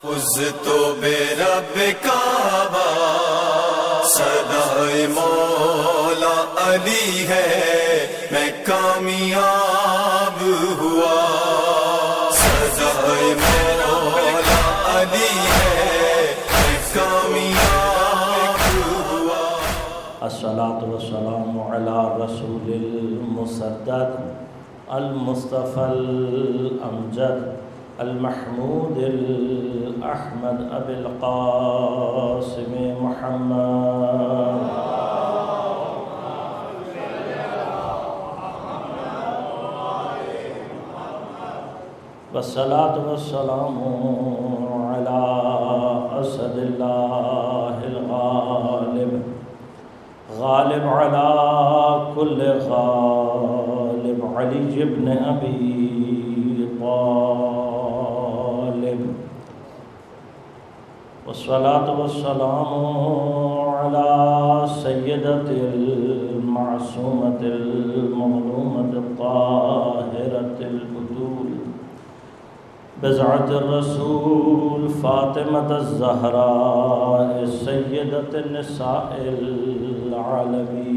تو بے رب کعبہ صدائے مولا علی ہے، میں کامیاب ہوا۔ صدائے مولا علی ہے، میں کامیاب ہوا۔ الصلاۃ والسلام علی رسول المسدد المصطفى الامجد المحمود الأحمد أبي القاسم محمد والصلاة والسلام على أسد الله الغالب غالب على كل غالب علي بن أبي طالب، والصلاة والسلام على سيدة المعصومة المظلومة الطاهرة البتول بضعة الرسول فاطمة الزهراء سيدة النساء العالمين،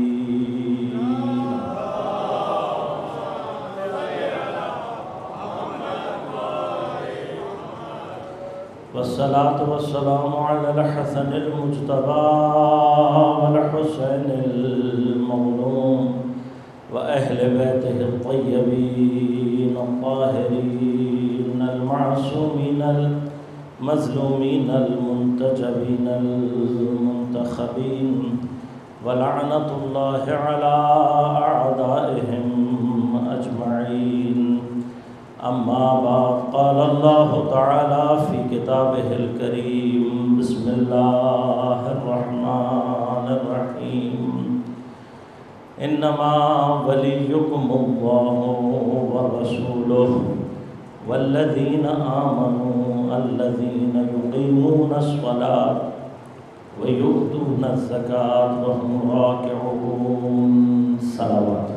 والصلاة والسلام على الحسن المجتبى والحسين المظلوم وأهل بيته الطيبين الطاهرين المعصومين المظلومين المنتجبين المنتخبين، ولعنة الله على أعدائهم أجمعين. أما بعد، قال الله تعالى في كتابه الكريم: بسم الله الرحمن الرحيم. إنما وليكم الله ورسوله والذين آمنوا الذين يقيمون الصلاة ويؤتون الزكاة وهم راكعون. صلوات.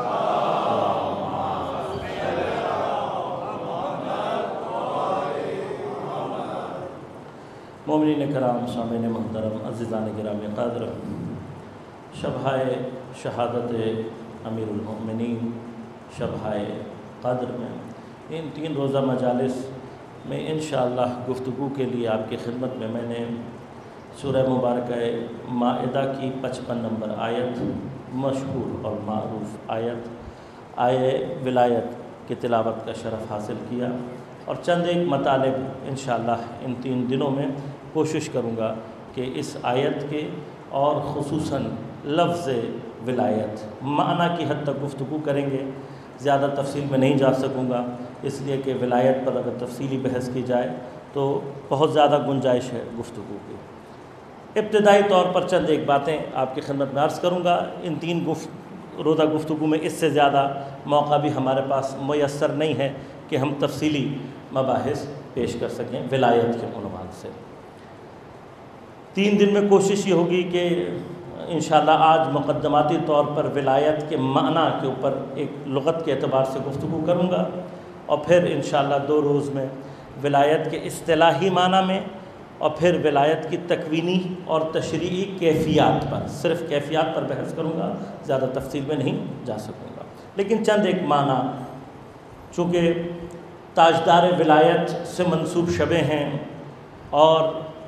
مومنین کرام، سامعین محترم، عزیزان گرامی قدر، شبہائے شہادت امیر المؤمنین، شبہائے قدر میں ان 3 روزہ مجالس میں انشاءاللہ گفتگو کے لیے آپ کی خدمت میں نے سورہ مبارکہ مائدہ کی 55 نمبر آیت، مشہور اور معروف آیے ولایت کی تلاوت کا شرف حاصل کیا، اور چند ایک مطالب انشاءاللہ ان 3 دنوں میں کوشش کروں گا کہ اس آیت کے اور خصوصاً لفظ ولایت معنی کی حد تک گفتگو کریں گے۔ زیادہ تفصیل میں نہیں جا سکوں گا، اس لیے کہ ولایت پر اگر تفصیلی بحث کی جائے تو بہت زیادہ گنجائش ہے گفتگو کی۔ ابتدائی طور پر چند ایک باتیں آپ کی خدمت میں عرض کروں گا۔ ان 3 روزہ گفتگو میں اس سے زیادہ موقع بھی ہمارے پاس میسر نہیں ہے کہ ہم تفصیلی مباحث پیش کر سکیں ولایت کے عنوان سے۔ 3 دن میں کوشش یہ ہوگی کہ انشاءاللہ آج مقدماتی طور پر ولایت کے معنی کے اوپر ایک لغت کے اعتبار سے گفتگو کروں گا، اور پھر انشاءاللہ 2 روز میں ولایت کے اصطلاحی معنی میں، اور پھر ولایت کی تکوینی اور تشریعی کیفیات پر، صرف کیفیات پر بحث کروں گا، زیادہ تفصیل میں نہیں جا سکوں گا۔ لیکن چند ایک معنی، چونکہ تاجدار ولایت سے منسوب شبیں ہیں، اور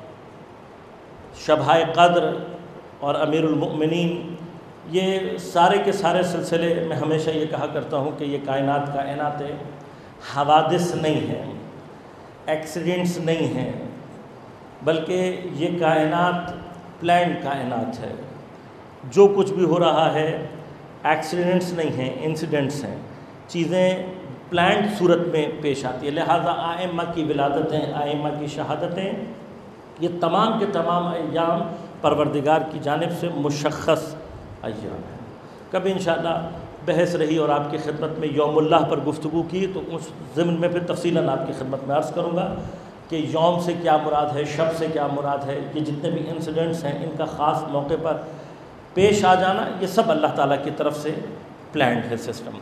شبہائے قدر اور امیر المؤمنین، یہ سارے کے سارے سلسلے میں ہمیشہ یہ کہا کرتا ہوں کہ یہ کائنات حوادث نہیں ہیں، ایکسیڈنٹس نہیں ہیں، بلکہ یہ کائنات پلانڈ کائنات ہے۔ جو کچھ بھی ہو رہا ہے ایکسیڈنٹس نہیں ہیں، انسیڈنٹس ہیں، چیزیں پلانڈ صورت میں پیش آتی ہے۔ لہٰذا ائمہ کی ولادتیں، ائمہ کی شہادتیں، یہ تمام کے تمام ایام پروردگار کی جانب سے مشخص ایام ہیں۔ کبھی انشاءاللہ بحث رہی اور آپ کی خدمت میں یوم اللہ پر گفتگو کی تو اس ضمن میں پھر تفصیلاً آپ کی خدمت میں عرض کروں گا کہ یوم سے کیا مراد ہے، شب سے کیا مراد ہے، یہ جتنے بھی انسیڈنٹس ہیں ان کا خاص موقع پر پیش آ جانا، یہ سب اللہ تعالیٰ کی طرف سے پلانڈ ہے سسٹم۔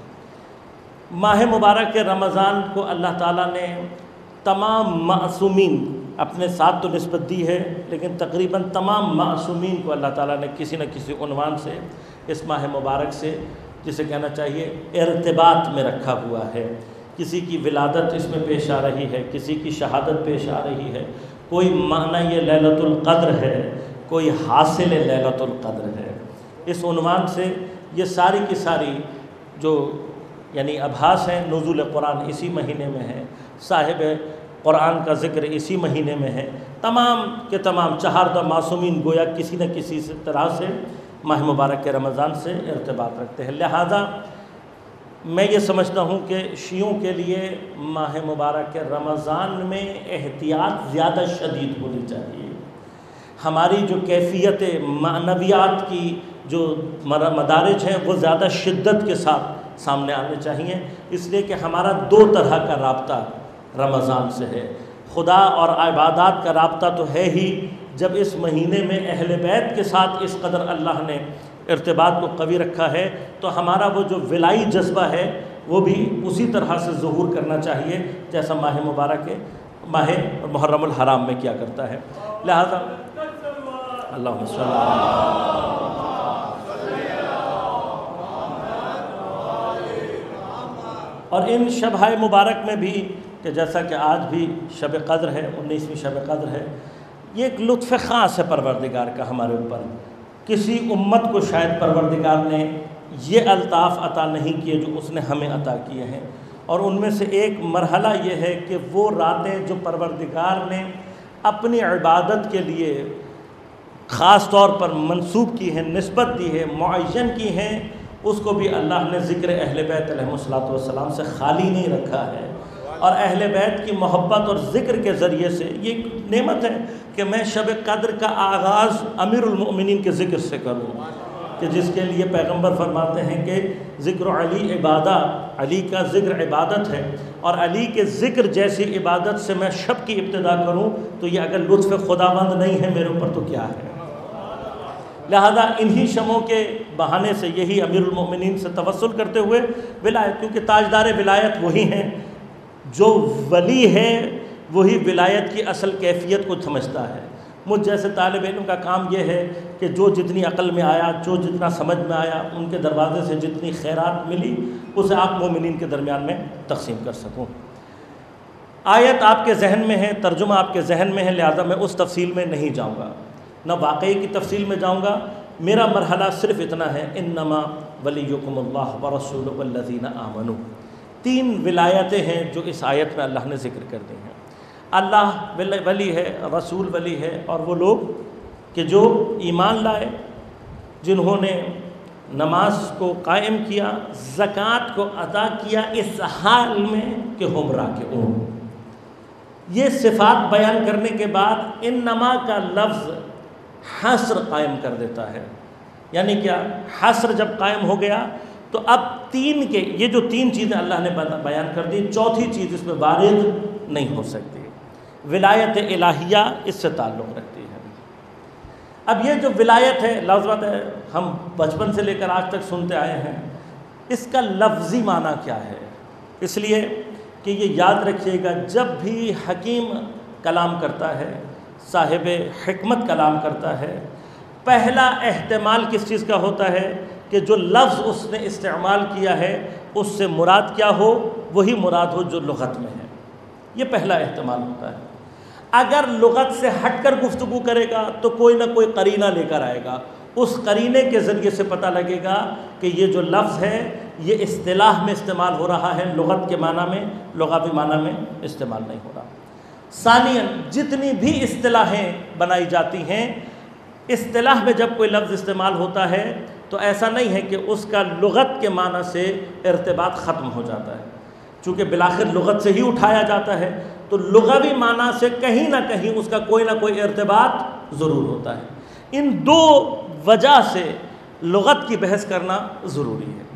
ماہ مبارک رمضان کو اللہ تعالیٰ نے تمام معصومین اپنے ساتھ تو نسبت دی ہے، لیکن تقریباً تمام معصومین کو اللہ تعالیٰ نے کسی نہ کسی عنوان سے اس ماہ مبارک سے، جسے کہنا چاہیے ارتباط میں رکھا ہوا ہے۔ کسی کی ولادت اس میں پیش آ رہی ہے، کسی کی شہادت پیش آ رہی ہے، کوئی معنی یہ لیلۃ القدر ہے، کوئی حاصل لیلۃ القدر ہے۔ اس عنوان سے یہ ساری کی ساری جو یعنی ابحاث ہیں، نزول قرآن اسی مہینے میں ہے، صاحب قرآن کا ذکر اسی مہینے میں ہے، تمام کے تمام چہاردہ معصومین گویا کسی نہ کسی طرح سے ماہ مبارک کے رمضان سے ارتباط رکھتے ہیں۔ لہذا میں یہ سمجھتا ہوں کہ شیعوں کے لیے ماہ مبارک کے رمضان میں احتیاط زیادہ شدید ہونی چاہیے۔ ہماری جو کیفیت معنویات کی جو مدارج ہیں وہ زیادہ شدت کے ساتھ سامنے آنے چاہیے، اس لیے کہ ہمارا دو طرح کا رابطہ رمضان سے ہے۔ خدا اور عبادات کا رابطہ تو ہے ہی، جب اس مہینے میں اہل بیت کے ساتھ اس قدر اللہ نے ارتباط کو قوی رکھا ہے تو ہمارا وہ جو ولائی جذبہ ہے وہ بھی اسی طرح سے ظہور کرنا چاہیے جیسا ماہ مبارک ماہ محرم الحرام میں کیا کرتا ہے۔ لہذا اللہم صلی اللہ اور ان شبۂ مبارک میں بھی کہ جیسا کہ آج بھی شب قدر ہے، 19ویں شب قدر ہے، یہ ایک لطف خاص ہے پروردگار کا ہمارے اوپر۔ کسی امت کو شاید پروردگار نے یہ الطاف عطا نہیں کیے جو اس نے ہمیں عطا کیے ہیں، اور ان میں سے ایک مرحلہ یہ ہے کہ وہ راتیں جو پروردگار نے اپنی عبادت کے لیے خاص طور پر منسوب کی ہیں، نسبت دی ہے، معین کی ہیں، اس کو بھی اللہ نے ذکر اہل بیت علیہ الصلوۃ والسلام سے خالی نہیں رکھا ہے۔ اور اہل بیت کی محبت اور ذکر کے ذریعے سے یہ ایک نعمت ہے کہ میں شب قدر کا آغاز امیر المؤمنین کے ذکر سے کروں، کہ جس کے لیے پیغمبر فرماتے ہیں کہ ذکر علی عبادہ، علی کا ذکر عبادت ہے، اور علی کے ذکر جیسی عبادت سے میں شب کی ابتدا کروں تو یہ اگر لطف خداوند نہیں ہے میرے اوپر تو کیا ہے۔ لہذا انہی شموں کے بہانے سے یہی امیر المؤمنین سے توسل کرتے ہوئے ولایت، کیونکہ تاجدار ولایت وہی ہیں، جو ولی ہے وہی ولایت کی اصل کیفیت کو سمجھتا ہے۔ مجھ جیسے طالب علم کا کام یہ ہے کہ جو جتنی عقل میں آیا، جو جتنا سمجھ میں آیا، ان کے دروازے سے جتنی خیرات ملی اسے آپ مومنین کے درمیان میں تقسیم کر سکوں۔ آیت آپ کے ذہن میں ہے، ترجمہ آپ کے ذہن میں ہے، لہذا میں اس تفصیل میں نہیں جاؤں گا، نہ واقعے کی تفصیل میں جاؤں گا۔ میرا مرحلہ صرف اتنا ہے، انما ولیکم اللہ ورسولہ والذین آمنوا۔ تین ولایتیں ہیں جو اس آیت میں اللہ نے ذکر کر دی ہیں۔ اللہ ولی ہے، رسول ولی ہے، اور وہ لوگ کہ جو ایمان لائے، جنہوں نے نماز کو قائم کیا، زکوٰۃ کو ادا کیا اس حال میں کہ ہم راکعون۔ یہ صفات بیان کرنے کے بعد انما کا لفظ حصر قائم کر دیتا ہے، یعنی کیا حصر جب قائم ہو گیا تو اب یہ جو تین چیزیں اللہ نے بیان کر دی، چوتھی چیز اس میں وارد نہیں ہو سکتی۔ ولایت الہیہ اس سے تعلق رکھتی ہے۔ اب یہ جو ولایت ہے، لفظ ہے، ہم بچپن سے لے کر آج تک سنتے آئے ہیں، اس کا لفظی معنی کیا ہے؟ اس لیے کہ یہ یاد رکھیے گا، جب بھی حکیم کلام کرتا ہے، صاحب حکمت کلام کرتا ہے، پہلا احتمال کس چیز کا ہوتا ہے کہ جو لفظ اس نے استعمال کیا ہے اس سے مراد کیا ہو، وہی مراد ہو جو لغت میں ہے۔ یہ پہلا احتمال ہوتا ہے۔ اگر لغت سے ہٹ کر گفتگو کرے گا تو کوئی نہ کوئی قرینہ لے کر آئے گا، اس قرینے کے ذریعے سے پتہ لگے گا کہ یہ جو لفظ ہے یہ اصطلاح میں استعمال ہو رہا ہے، لغت کے معنی میں، لغوی معنی میں استعمال نہیں ہو رہا۔ ثانیاً، جتنی بھی اصطلاحیں بنائی جاتی ہیں، اصطلاح میں جب کوئی لفظ استعمال ہوتا ہے تو ایسا نہیں ہے کہ اس کا لغت کے معنی سے ارتباط ختم ہو جاتا ہے، چونکہ بالآخر لغت سے ہی اٹھایا جاتا ہے، تو لغوی معنی سے کہیں نہ کہیں اس کا کوئی نہ کوئی ارتباط ضرور ہوتا ہے۔ ان دو وجہ سے لغت کی بحث کرنا ضروری ہے۔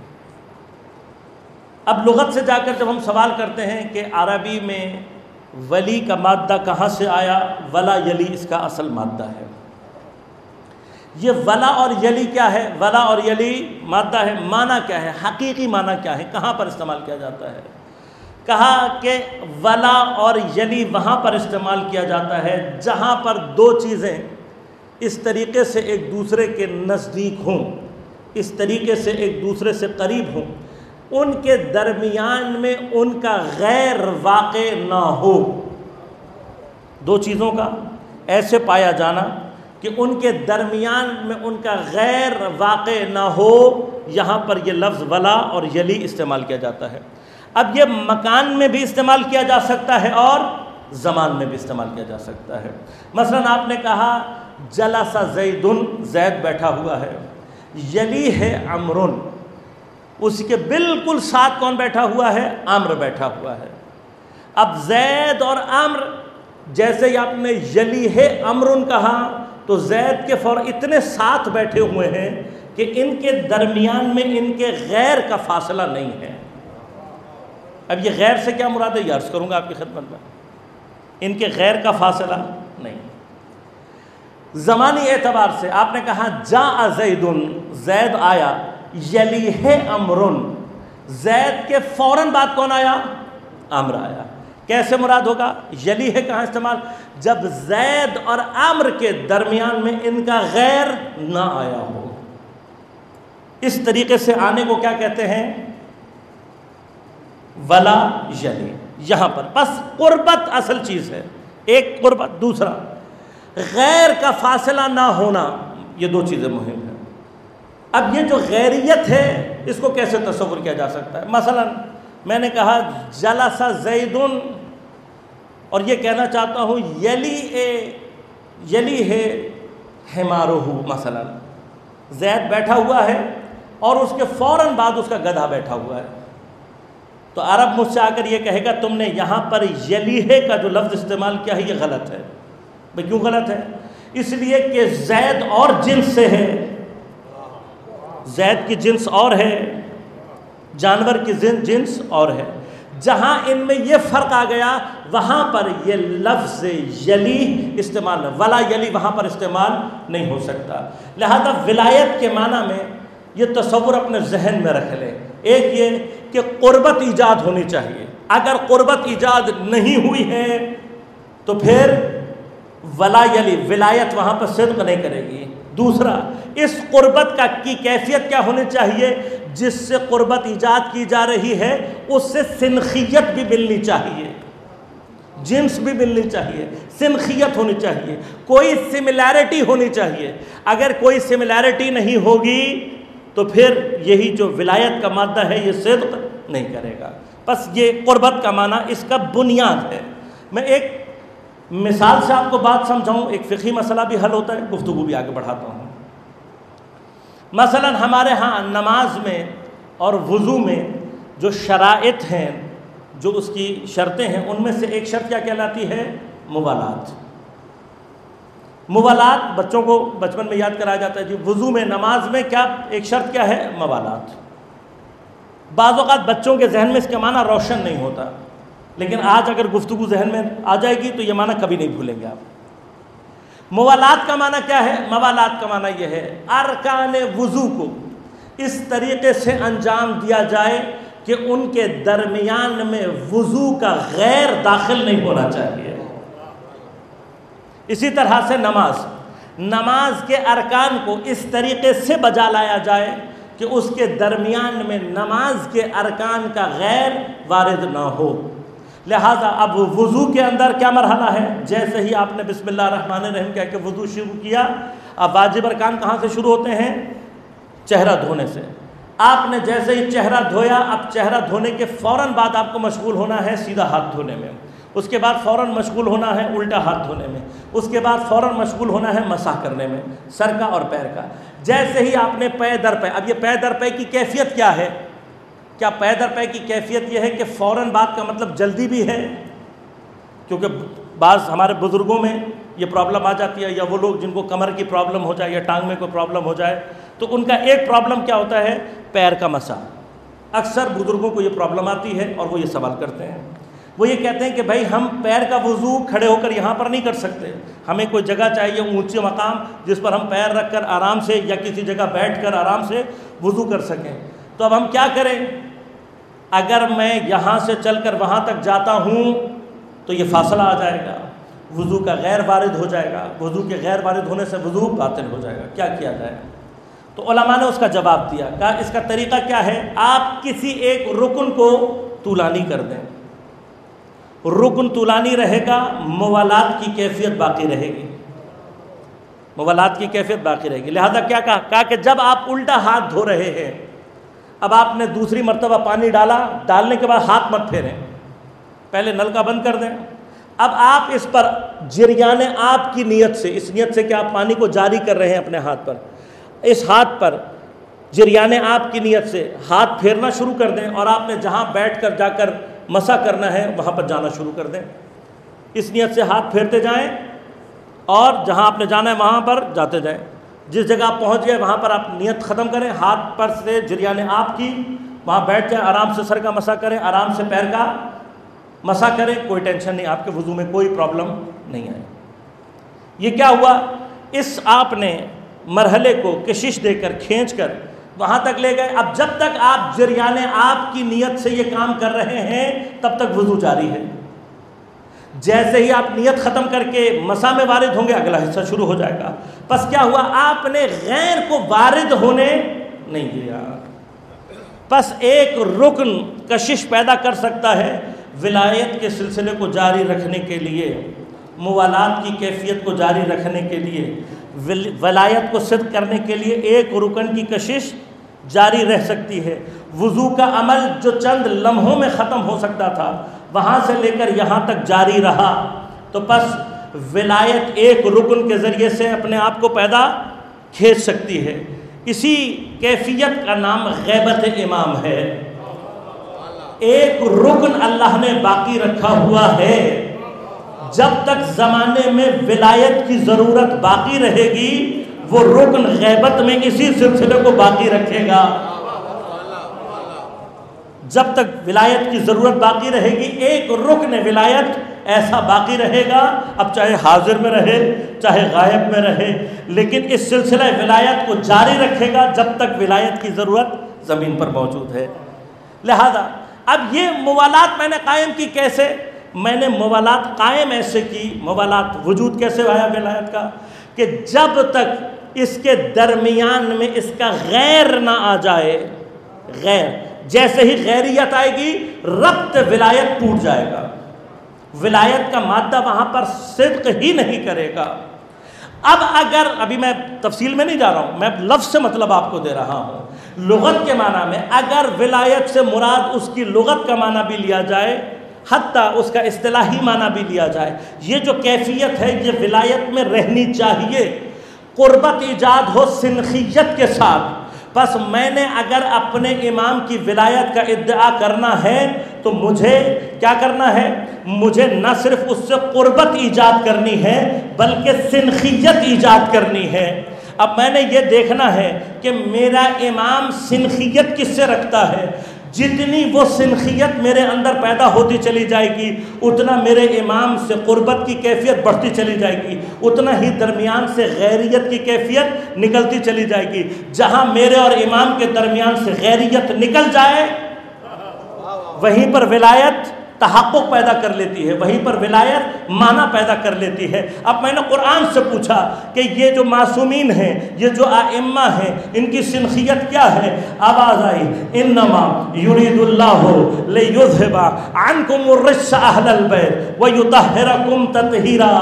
اب لغت سے جا کر جب ہم سوال کرتے ہیں کہ عربی میں ولی کا مادہ کہاں سے آیا، ولا یلی اس کا اصل مادہ ہے۔ یہ ولا اور یلی کیا ہے؟ ولا اور یلی مادہ ہے، معنی کیا ہے، حقیقی معنی کیا ہے، کہاں پر استعمال کیا جاتا ہے؟ کہا کہ ولا اور یلی وہاں پر استعمال کیا جاتا ہے جہاں پر دو چیزیں اس طریقے سے ایک دوسرے کے نزدیک ہوں، اس طریقے سے ایک دوسرے سے قریب ہوں، ان کے درمیان میں ان کا غیر واقع نہ ہو۔ دو چیزوں کا ایسے پایا جانا کہ ان کے درمیان میں ان کا غیر واقع نہ ہو، یہاں پر یہ لفظ ولا اور یلی استعمال کیا جاتا ہے۔ اب یہ مکان میں بھی استعمال کیا جا سکتا ہے اور زمان میں بھی استعمال کیا جا سکتا ہے۔ مثلا آپ نے کہا جلس زیدن، زید بیٹھا ہوا ہے، یلی ہے عمرن، اس کے بالکل ساتھ کون بیٹھا ہوا ہے؟ عمرو بیٹھا ہوا ہے۔ اب زید اور عمرو جیسے ہی آپ نے یلی ہے عمرن کہا تو زید کے فوراً اتنے ساتھ بیٹھے ہوئے ہیں کہ ان کے درمیان میں ان کے غیر کا فاصلہ نہیں ہے۔ اب یہ غیر سے کیا مراد ہے یہ عرض کروں گا آپ کی خدمت میں۔ ان کے غیر کا فاصلہ نہیں۔ زمانی اعتبار سے آپ نے کہا جاء زیدن، زید آیا، یلیہ عمرن، زید کے فوراً بعد کون آیا؟ عمرو آیا۔ کیسے مراد ہوگا؟ یلیہ کہاں استعمال؟ جب زید اور عمرو کے درمیان میں ان کا غیر نہ آیا ہو۔ اس طریقے سے آنے کو کیا کہتے ہیں؟ ولا یلی۔ یہاں پر بس قربت اصل چیز ہے، ایک قربت، دوسرا غیر کا فاصلہ نہ ہونا، یہ دو چیزیں مہم ہیں۔ اب یہ جو غیریت ہے اس کو کیسے تصور کیا جا سکتا ہے؟ مثلا میں نے کہا جلس زیدن اور یہ کہنا چاہتا ہوں یلی ہے حمارہ، مثلا زید بیٹھا ہوا ہے اور اس کے فوراً بعد اس کا گدھا بیٹھا ہوا ہے، تو عرب مجھ سے آ کر یہ کہے گا تم نے یہاں پر یلیہ کا جو لفظ استعمال کیا ہے یہ غلط ہے۔ بھئی کیوں غلط ہے؟ اس لیے کہ زید اور جنس سے ہے، زید کی جنس اور ہے، جانور کی جنس اور ہے۔ جہاں ان میں یہ فرق آ گیا وہاں پر یہ لفظ یلی استعمال، ولا یلی وہاں پر استعمال نہیں ہو سکتا۔ لہذا ولایت کے معنی میں یہ تصور اپنے ذہن میں رکھ لیں۔ ایک یہ کہ قربت ایجاد ہونی چاہیے، اگر قربت ایجاد نہیں ہوئی ہے تو پھر ولا یلی، ولایت وہاں پر صدق نہیں کرے گی۔ دوسرا، اس قربت کی کیفیت کیا ہونی چاہیے؟ جس سے قربت ایجاد کی جا رہی ہے اس سے سنخیت بھی ملنی چاہیے، جنس بھی ملنی چاہیے، سنخیت ہونی چاہیے، کوئی سملیرٹی ہونی چاہیے۔ اگر کوئی سملیرٹی نہیں ہوگی تو پھر یہی جو ولایت کا مادہ ہے یہ صدق نہیں کرے گا۔ بس یہ قربت کا معنی اس کا بنیاد ہے۔ میں ایک مثال سے آپ کو بات سمجھاؤں، ایک فقہی مسئلہ بھی حل ہوتا ہے، گفتگو بھی آگے بڑھاتا ہوں۔ مثلا ہمارے ہاں نماز میں اور وضو میں جو شرائط ہیں، جو اس کی شرطیں ہیں، ان میں سے ایک شرط کیا کہلاتی ہے؟ موالات۔ موالات بچوں کو بچپن میں یاد کرایا جاتا ہے جی وضو میں، نماز میں کیا ایک شرط کیا ہے؟ موالات۔ بعض اوقات بچوں کے ذہن میں اس کا معنی روشن نہیں ہوتا، لیکن آج اگر گفتگو ذہن میں آ جائے گی تو یہ معنی کبھی نہیں بھولیں گے آپ۔ موالات کا معنی کیا ہے؟ موالات کا معنی یہ ہے ارکان وضو کو اس طریقے سے انجام دیا جائے کہ ان کے درمیان میں وضو کا غیر داخل نہیں ہونا چاہیے۔ اسی طرح سے نماز کے ارکان کو اس طریقے سے بجا لایا جائے کہ اس کے درمیان میں نماز کے ارکان کا غیر وارد نہ ہو۔ لہذا اب وضو کے اندر کیا مرحلہ ہے؟ جیسے ہی آپ نے بسم اللہ الرحمن الرحیم کہہ کے وضو شروع کیا، اب واجب ارکان کہاں سے شروع ہوتے ہیں؟ چہرہ دھونے سے۔ آپ نے جیسے ہی چہرہ دھویا، اب چہرہ دھونے کے فوراً بعد آپ کو مشغول ہونا ہے سیدھا ہاتھ دھونے میں، اس کے بعد فوراً مشغول ہونا ہے الٹا ہاتھ دھونے میں، اس کے بعد فوراً مشغول ہونا ہے مسح کرنے میں سر کا اور پیر کا۔ جیسے ہی آپ نے پے در پے، اب یہ پے در پے کی کیفیت کیا ہے؟ کیا پے در پے کی کیفیت یہ ہے کہ فوراً بات کا مطلب جلدی بھی ہے؟ کیونکہ بعض ہمارے بزرگوں میں یہ پرابلم آ جاتی ہے، یا وہ لوگ جن کو کمر کی پرابلم ہو جائے یا ٹانگ میں کوئی پرابلم ہو جائے تو ان کا ایک پرابلم کیا ہوتا ہے؟ پیر کا مسح۔ اکثر بزرگوں کو یہ پرابلم آتی ہے اور وہ یہ سوال کرتے ہیں، وہ یہ کہتے ہیں کہ بھائی ہم پیر کا وضو کھڑے ہو کر یہاں پر نہیں کر سکتے، ہمیں کوئی جگہ چاہیے اونچی مقام جس پر ہم پیر رکھ کر آرام سے یا کسی جگہ بیٹھ کر آرام سے وضو کر سکیں، تو اب ہم کیا کریں؟ اگر میں یہاں سے چل کر وہاں تک جاتا ہوں تو یہ فاصلہ آ جائے گا، وضو کا غیر وارد ہو جائے گا، وضو کے غیر وارد ہونے سے وضو باطل ہو جائے گا، کیا کیا جائے گا؟ تو علماء نے اس کا جواب دیا، کہا اس کا طریقہ کیا ہے، آپ کسی ایک رکن کو طولانی کر دیں، رکن طولانی رہے گا، موالات کی کیفیت باقی رہے گی، موالات کی کیفیت باقی رہے گی۔ لہذا کیا کہا کہ جب آپ الٹا ہاتھ دھو رہے ہیں، اب آپ نے دوسری مرتبہ پانی ڈالا، ڈالنے کے بعد ہاتھ مت پھیریں، پہلے نل کا بند کر دیں۔ اب آپ اس پر جریان آپ کی نیت سے، اس نیت سے کہ آپ پانی کو جاری کر رہے ہیں اپنے ہاتھ پر، اس ہاتھ پر جریان آپ کی نیت سے ہاتھ پھیرنا شروع کر دیں، اور آپ نے جہاں بیٹھ کر جا کر مسح کرنا ہے وہاں پر جانا شروع کر دیں۔ اس نیت سے ہاتھ پھیرتے جائیں اور جہاں آپ نے جانا ہے وہاں پر جاتے جائیں۔ جس جگہ آپ پہنچ گئے وہاں پر آپ نیت ختم کریں، ہاتھ پر سے جریان آپ کی، وہاں بیٹھ جائیں، آرام سے سر کا مسح کریں، آرام سے پیر کا مسح کریں، کوئی ٹینشن نہیں، آپ کے وضو میں کوئی پرابلم نہیں آئے۔ یہ کیا ہوا، اس آپ نے مرحلے کو کشش دے کر کھینچ کر وہاں تک لے گئے۔ اب جب تک آپ جریان آپ کی نیت سے یہ کام کر رہے ہیں تب تک وضو جاری ہے۔ جیسے ہی آپ نیت ختم کر کے مسح میں وارد ہوں گے اگلا حصہ شروع ہو جائے گا۔ پس کیا ہوا، آپ نے غیر کو وارد ہونے نہیں دیا۔ پس ایک رکن کشش پیدا کر سکتا ہے ولایت کے سلسلے کو جاری رکھنے کے لیے، موالات کی کیفیت کو جاری رکھنے کے لیے، ولایت کو صدق کرنے کے لیے ایک رکن کی کشش جاری رہ سکتی ہے۔ وضو کا عمل جو چند لمحوں میں ختم ہو سکتا تھا وہاں سے لے کر یہاں تک جاری رہا، تو پس ولایت ایک رکن کے ذریعے سے اپنے آپ کو پیدا کھینچ سکتی ہے۔ اسی کیفیت کا نام غیبت امام ہے۔ ایک رکن اللہ نے باقی رکھا ہوا ہے، جب تک زمانے میں ولایت کی ضرورت باقی رہے گی وہ رکن غیبت میں اسی سلسلے کو باقی رکھے گا۔ جب تک ولایت کی ضرورت باقی رہے گی ایک رکن ولایت ایسا باقی رہے گا، اب چاہے حاضر میں رہے چاہے غائب میں رہے، لیکن اس سلسلہ ولایت کو جاری رکھے گا جب تک ولایت کی ضرورت زمین پر موجود ہے۔ لہذا اب یہ موالات میں نے قائم کی، کیسے؟ میں نے موالات قائم ایسے کی، موالات وجود کیسے آیا ولایت کا، کہ جب تک اس کے درمیان میں اس کا غیر نہ آ جائے، غیر، جیسے ہی غیریت آئے گی ربط ولایت ٹوٹ جائے گا، ولایت کا مادہ وہاں پر صدق ہی نہیں کرے گا۔ اب اگر، ابھی میں تفصیل میں نہیں جا رہا ہوں، میں لفظ سے مطلب آپ کو دے رہا ہوں، لغت کے معنی میں اگر ولایت سے مراد اس کی لغت کا معنی بھی لیا جائے، حتیٰ اس کا اصطلاحی معنی بھی لیا جائے، یہ جو کیفیت ہے یہ ولایت میں رہنی چاہیے، قربت ایجاد ہو سنخیت کے ساتھ۔ بس میں نے اگر اپنے امام کی ولایت کا ادعا کرنا ہے تو مجھے کیا کرنا ہے، مجھے نہ صرف اس سے قربت ایجاد کرنی ہے بلکہ سنخیت ایجاد کرنی ہے۔ اب میں نے یہ دیکھنا ہے کہ میرا امام سنخیت کس سے رکھتا ہے، جتنی وہ سنخیت میرے اندر پیدا ہوتی چلی جائے گی اتنا میرے امام سے قربت کی کیفیت بڑھتی چلی جائے گی، اتنا ہی درمیان سے غیریت کی کیفیت نکلتی چلی جائے گی۔ جہاں میرے اور امام کے درمیان سے غیریت نکل جائے وہیں پر ولایت تحقق پیدا کر لیتی ہے، وہیں پر ولایت معنی پیدا کر لیتی ہے۔ اب میں نے قرآن سے پوچھا کہ یہ جو معصومین ہیں، یہ جو ائمہ ہیں، ان کی سنخیت کیا ہے؟ آواز آئی، انما یرید اللہ لیذھب عنکم الرجس اہل البیت ویطہرکم تطہیرا۔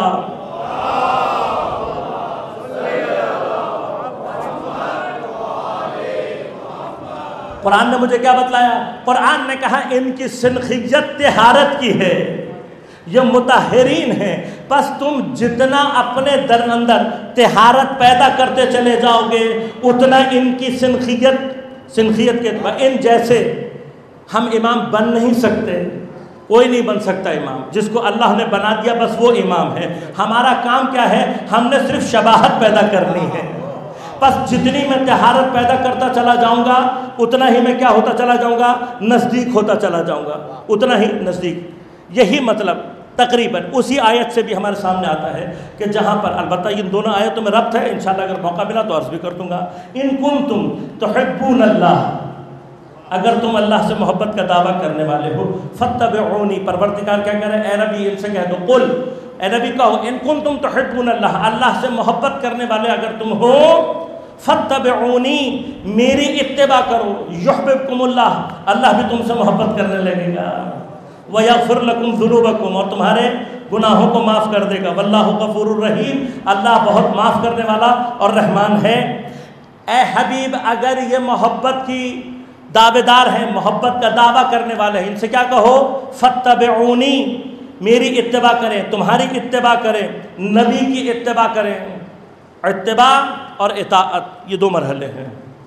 قرآن نے مجھے کیا بتلایا؟ قرآن نے کہا ان کی سنخیت طہارت کی ہے، یہ مطہرین ہیں، بس تم جتنا اپنے در اندر طہارت پیدا کرتے چلے جاؤ گے اتنا ان کی سنخیت کے اعتبار، ان جیسے ہم امام بن نہیں سکتے، کوئی نہیں بن سکتا امام، جس کو اللہ نے بنا دیا بس وہ امام ہے۔ ہمارا کام کیا ہے؟ ہم نے صرف شباہت پیدا کرنی ہے، بس جتنی میں طہارت پیدا کرتا چلا جاؤں گا اتنا ہی میں کیا ہوتا چلا جاؤں گا؟ نزدیک ہوتا چلا جاؤں گا، اتنا ہی نزدیک۔ یہی مطلب تقریباً اسی آیت سے بھی ہمارے سامنے آتا ہے کہ جہاں پر، البتہ ان دونوں آیتوں میں ربط ہے، انشاءاللہ اگر موقع ملا تو عرض بھی کر دوں گا، ان کنتم تحبون اللہ اگر تم اللہ سے محبت کا دعویٰ کرنے والے ہو فاتبعونی، پروردگار کیا کہہ رہے ہیں؟ اے نبی ان سے کہہ دو، قل اے نبی کہو ان کنتم تحبون اللہ، اللہ سے محبت کرنے والے اگر تم ہو فاتبعونی، میری اتباع کرو، یحببکم اللہ، اللہ بھی تم سے محبت کرنے لگے گا، ویغفر لکم ذنوبکم، اور تمہارے گناہوں کو معاف کر دے گا، واللہ غفور الرحیم، اللہ بہت معاف کرنے والا اور رحمان ہے۔ اے حبیب اگر یہ محبت کی دعوے دار ہیں، محبت کا دعویٰ کرنے والے ہیں، ان سے کیا کہو؟ فاتبعونی، میری اتباع کریں، تمہاری اتباع کریں، نبی کی اتباع کریں۔ اتباع اور اطاعت یہ دو مرحلے ہیں۔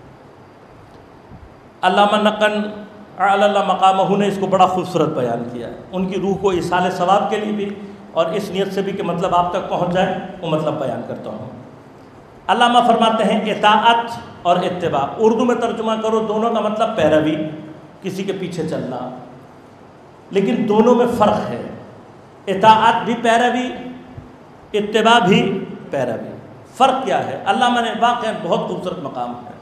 علامہ نقن اعلی اللہ مقامہ نے اس کو بڑا خوبصورت بیان کیا ہے، ان کی روح کو ایصال ثواب کے لیے بھی اور اس نیت سے بھی کہ مطلب آپ تک پہنچ جائے، وہ مطلب بیان کرتا ہوں۔ علامہ فرماتے ہیں اطاعت اور اتباع، اردو میں ترجمہ کرو دونوں کا مطلب پیروی، کسی کے پیچھے چلنا، لیکن دونوں میں فرق ہے، اطاعت بھی پیروی، اتباع بھی پیروی۔ فرق کیا ہے؟ علامہ نے واقعا بہت خوبصورت مقام ہے،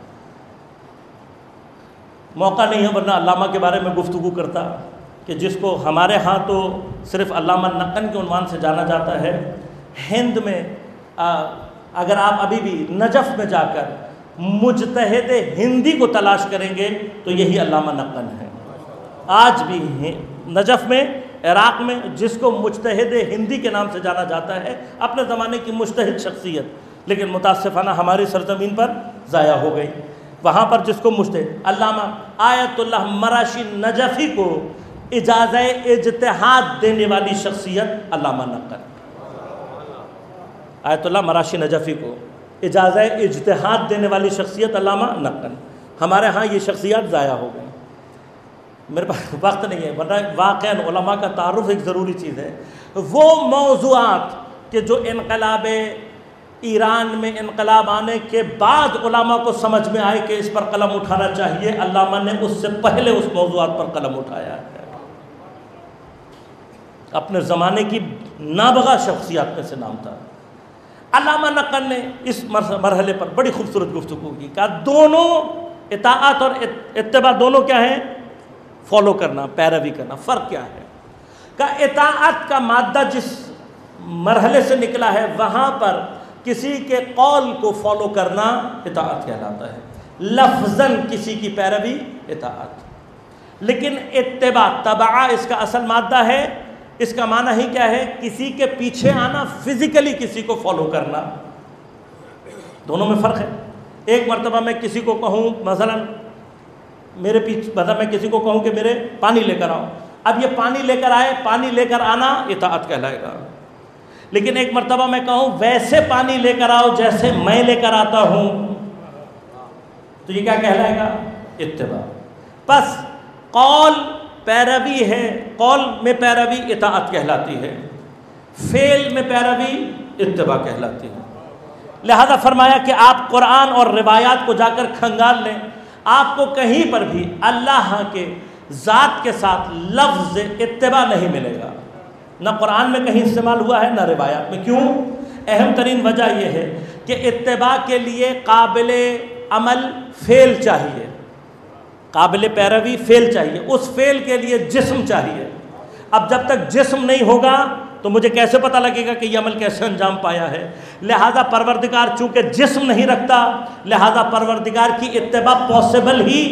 موقع نہیں ہے ورنہ علامہ کے بارے میں گفتگو کرتا، کہ جس کو ہمارے ہاں تو صرف علامہ نقن کے عنوان سے جانا جاتا ہے، ہند میں اگر آپ ابھی بھی نجف میں جا کر مجتہد ہندی کو تلاش کریں گے تو یہی علامہ نقن ہے۔ آج بھی نجف میں، عراق میں، جس کو مجتہد ہندی کے نام سے جانا جاتا ہے، اپنے زمانے کی مجتہد شخصیت، لیکن متاسفانہ ہماری سرزمین پر ضائع ہو گئی۔ وہاں پر جس کو مجتہد، علامہ آیت اللہ مراشی نجفی کو اجازت اجتہاد دینے والی شخصیت علامہ نقن، آیت اللہ مراشی نجفی کو اجازت اجتہاد دینے والی شخصیت علامہ نقن۔ ہمارے ہاں یہ شخصیات ضائع ہو گئی، میرے پاس وقت نہیں ہے ورنہ واقعاً علماء کا تعارف ایک ضروری چیز ہے۔ وہ موضوعات کہ جو انقلاب ایران میں انقلاب آنے کے بعد علماء کو سمجھ میں آئے کہ اس پر قلم اٹھانا چاہیے، علامہ نے اس سے پہلے اس موضوعات پر قلم اٹھایا ہے۔ اپنے زمانے کی نابغہ شخصیات میں سے نام تھا۔ علامہ نقن نے اس مرحلے پر بڑی خوبصورت گفتگو کی، کہا دونوں اطاعت اور اتباع دونوں کیا ہیں؟ فالو کرنا، پیروی کرنا۔ فرق کیا ہے؟ کہا اطاعت کا مادہ جس مرحلے سے نکلا ہے وہاں پر کسی کے قول کو فالو کرنا اطاعت کہلاتا ہے، لفظاً کسی کی پیروی اطاعت۔ لیکن اتباع، تبع اس کا اصل مادہ ہے، اس کا معنی ہی کیا ہے؟ کسی کے پیچھے آنا، فزیکلی کسی کو فالو کرنا۔ دونوں میں فرق ہے۔ ایک مرتبہ میں کسی کو کہوں مثلا میرے پیچھے، مطلب میں کسی کو کہوں کہ میرے پانی لے کر آؤ، اب یہ پانی لے کر آئے، پانی لے کر آنا اطاعت کہلائے گا۔ لیکن ایک مرتبہ میں کہوں ویسے پانی لے کر آؤ جیسے میں لے کر آتا ہوں، تو یہ کیا کہلائے گا؟ اتباع۔ پس قول پیروی ہے، قول میں پیروی اطاعت کہلاتی ہے، فعل میں پیروی اتباع کہلاتی ہے۔ لہذا فرمایا کہ آپ قرآن اور روایات کو جا کر کھنگال لیں، آپ کو کہیں پر بھی اللہ کے ذات کے ساتھ لفظ اتباع نہیں ملے گا، نہ قرآن میں کہیں استعمال ہوا ہے نہ روایات میں۔ کیوں؟ اہم ترین وجہ یہ ہے کہ اتباع کے لیے قابل عمل فعل چاہیے، قابل پیروی فعل چاہیے، اس فعل کے لیے جسم چاہیے۔ اب جب تک جسم نہیں ہوگا تو مجھے کیسے پتہ لگے گا کہ یہ عمل کیسے انجام پایا ہے؟ لہذا پروردگار چونکہ جسم نہیں رکھتا، لہذا پروردگار کی اتباع پاسبل ہی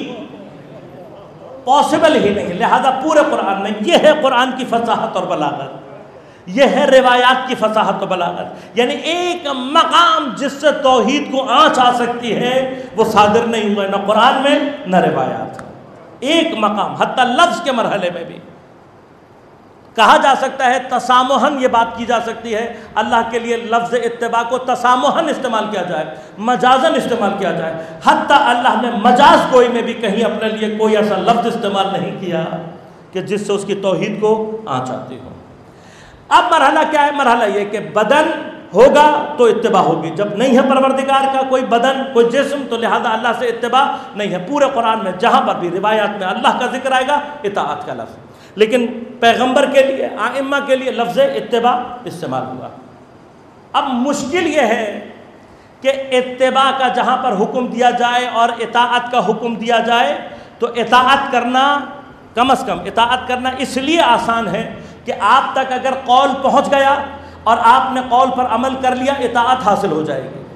نہیں۔ لہذا پورے قرآن میں یہ ہے قرآن کی فصاحت اور بلاغت، یہ ہے روایات کی فصاحت و بلاغت، یعنی ایک مقام جس سے توحید کو آنچ آ سکتی ہے وہ صادر نہیں ہوا، نہ قرآن میں نہ روایات۔ ایک مقام حتیٰ لفظ کے مرحلے میں بھی کہا جا سکتا ہے، تسامحاً یہ بات کی جا سکتی ہے، اللہ کے لیے لفظ اتباع کو تسامحاً استعمال کیا جائے، مجازاً استعمال کیا جائے۔ حتیٰ اللہ نے مجاز کوئی میں بھی کہیں اپنے لیے کوئی ایسا لفظ استعمال نہیں کیا کہ جس سے اس کی توحید کو آنچ آتی ہو۔ اب مرحلہ کیا ہے؟ مرحلہ یہ کہ بدن ہوگا تو اتباع ہوگی، جب نہیں ہے پروردگار کا کوئی بدن، کوئی جسم، تو لہذا اللہ سے اتباع نہیں ہے۔ پورے قرآن میں جہاں پر بھی روایات میں اللہ کا ذکر آئے گا اطاعت کا لفظ، لیکن پیغمبر کے لیے، ائمہ کے لیے لفظ اتباع استعمال ہوا۔ اب مشکل یہ ہے کہ اتباع کا جہاں پر حکم دیا جائے اور اطاعت کا حکم دیا جائے تو اطاعت کرنا کم از کم اطاعت کرنا اس لیے آسان ہے کہ آپ تک اگر قول پہنچ گیا اور آپ نے قول پر عمل کر لیا اطاعت حاصل ہو جائے گی۔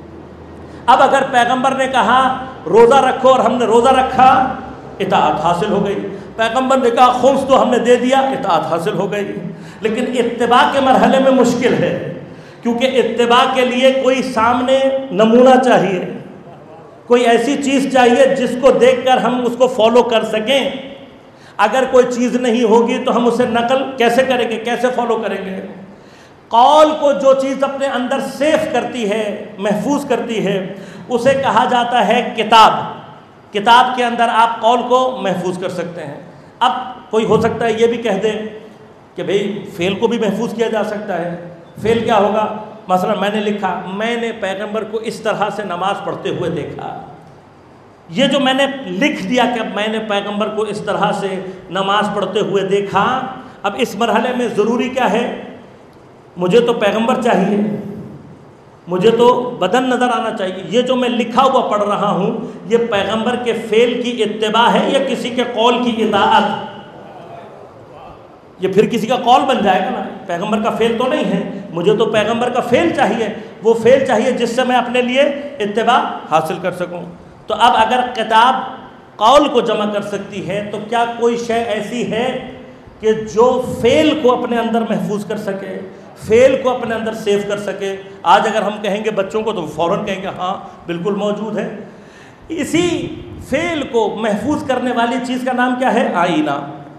اب اگر پیغمبر نے کہا روزہ رکھو اور ہم نے روزہ رکھا اطاعت حاصل ہو گئی، پیغمبر نے کہا خمس تو ہم نے دے دیا اطاعت حاصل ہو گئی۔ لیکن اتباع کے مرحلے میں مشکل ہے، کیونکہ اتباع کے لیے کوئی سامنے نمونہ چاہیے، کوئی ایسی چیز چاہیے جس کو دیکھ کر ہم اس کو فالو کر سکیں۔ اگر کوئی چیز نہیں ہوگی تو ہم اسے نقل کیسے کریں گے، کیسے فالو کریں گے؟ قول کو جو چیز اپنے اندر سیف کرتی ہے، محفوظ کرتی ہے، اسے کہا جاتا ہے کتاب۔ کتاب کے اندر آپ قول کو محفوظ کر سکتے ہیں۔ اب کوئی ہو سکتا ہے یہ بھی کہہ دے کہ بھئی فعل کو بھی محفوظ کیا جا سکتا ہے۔ فعل کیا ہوگا؟ مثلا میں نے لکھا میں نے پیغمبر کو اس طرح سے نماز پڑھتے ہوئے دیکھا۔ یہ جو میں نے لکھ دیا کہ میں نے پیغمبر کو اس طرح سے نماز پڑھتے ہوئے دیکھا، اب اس مرحلے میں ضروری کیا ہے؟ مجھے تو پیغمبر چاہیے، مجھے تو بدن نظر آنا چاہیے۔ یہ جو میں لکھا ہوا پڑھ رہا ہوں یہ پیغمبر کے فعل کی اتباع ہے یا کسی کے قول کی اطاعت؟ یہ پھر کسی کا قول بن جائے گا نا، پیغمبر کا فعل تو نہیں ہے۔ مجھے تو پیغمبر کا فعل چاہیے، وہ فعل چاہیے جس سے میں اپنے لیے اتباع حاصل کر سکوں۔ تو اب اگر کتاب قول کو جمع کر سکتی ہے تو کیا کوئی شے ایسی ہے کہ جو فعل کو اپنے اندر محفوظ کر سکے، فعل کو اپنے اندر سیو کر سکے؟ آج اگر ہم کہیں گے بچوں کو تو فوراً کہیں گے ہاں بالکل موجود ہے۔ اسی فعل کو محفوظ کرنے والی چیز کا نام کیا ہے؟ آئینہ۔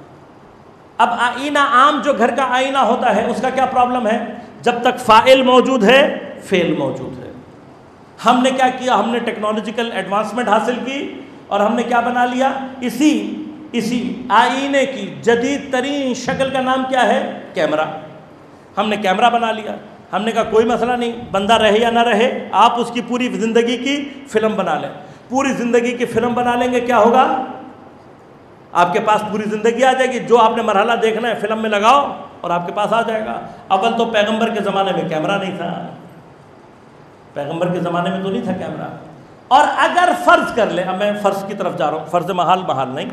اب آئینہ عام جو گھر کا آئینہ ہوتا ہے اس کا کیا پرابلم ہے؟ جب تک فاعل موجود ہے فعل موجود ہے۔ ہم نے کیا کیا؟ ہم نے ٹیکنالوجیکل ایڈوانسمنٹ حاصل کی اور ہم نے کیا بنا لیا؟ اسی آئینے کی جدید ترین شکل کا نام کیا ہے؟ کیمرہ۔ ہم نے کیمرہ بنا لیا۔ ہم نے کہا کوئی مسئلہ نہیں، بندہ رہے یا نہ رہے آپ اس کی پوری زندگی کی فلم بنا لیں۔ پوری زندگی کی فلم بنا لیں گے، کیا ہوگا؟ آپ کے پاس پوری زندگی آ جائے گی، جو آپ نے مرحلہ دیکھنا ہے فلم میں لگاؤ اور آپ کے پاس آ جائے گا۔ اول تو پیغمبر کے زمانے میں کیمرہ نہیں تھا، پیغمبر کے زمانے میں تو نہیں تھا کیمرہ۔ اور اگر فرض کر لیں، اب میں فرض کی طرف جا رہا ہوں، فرض محال نہیں،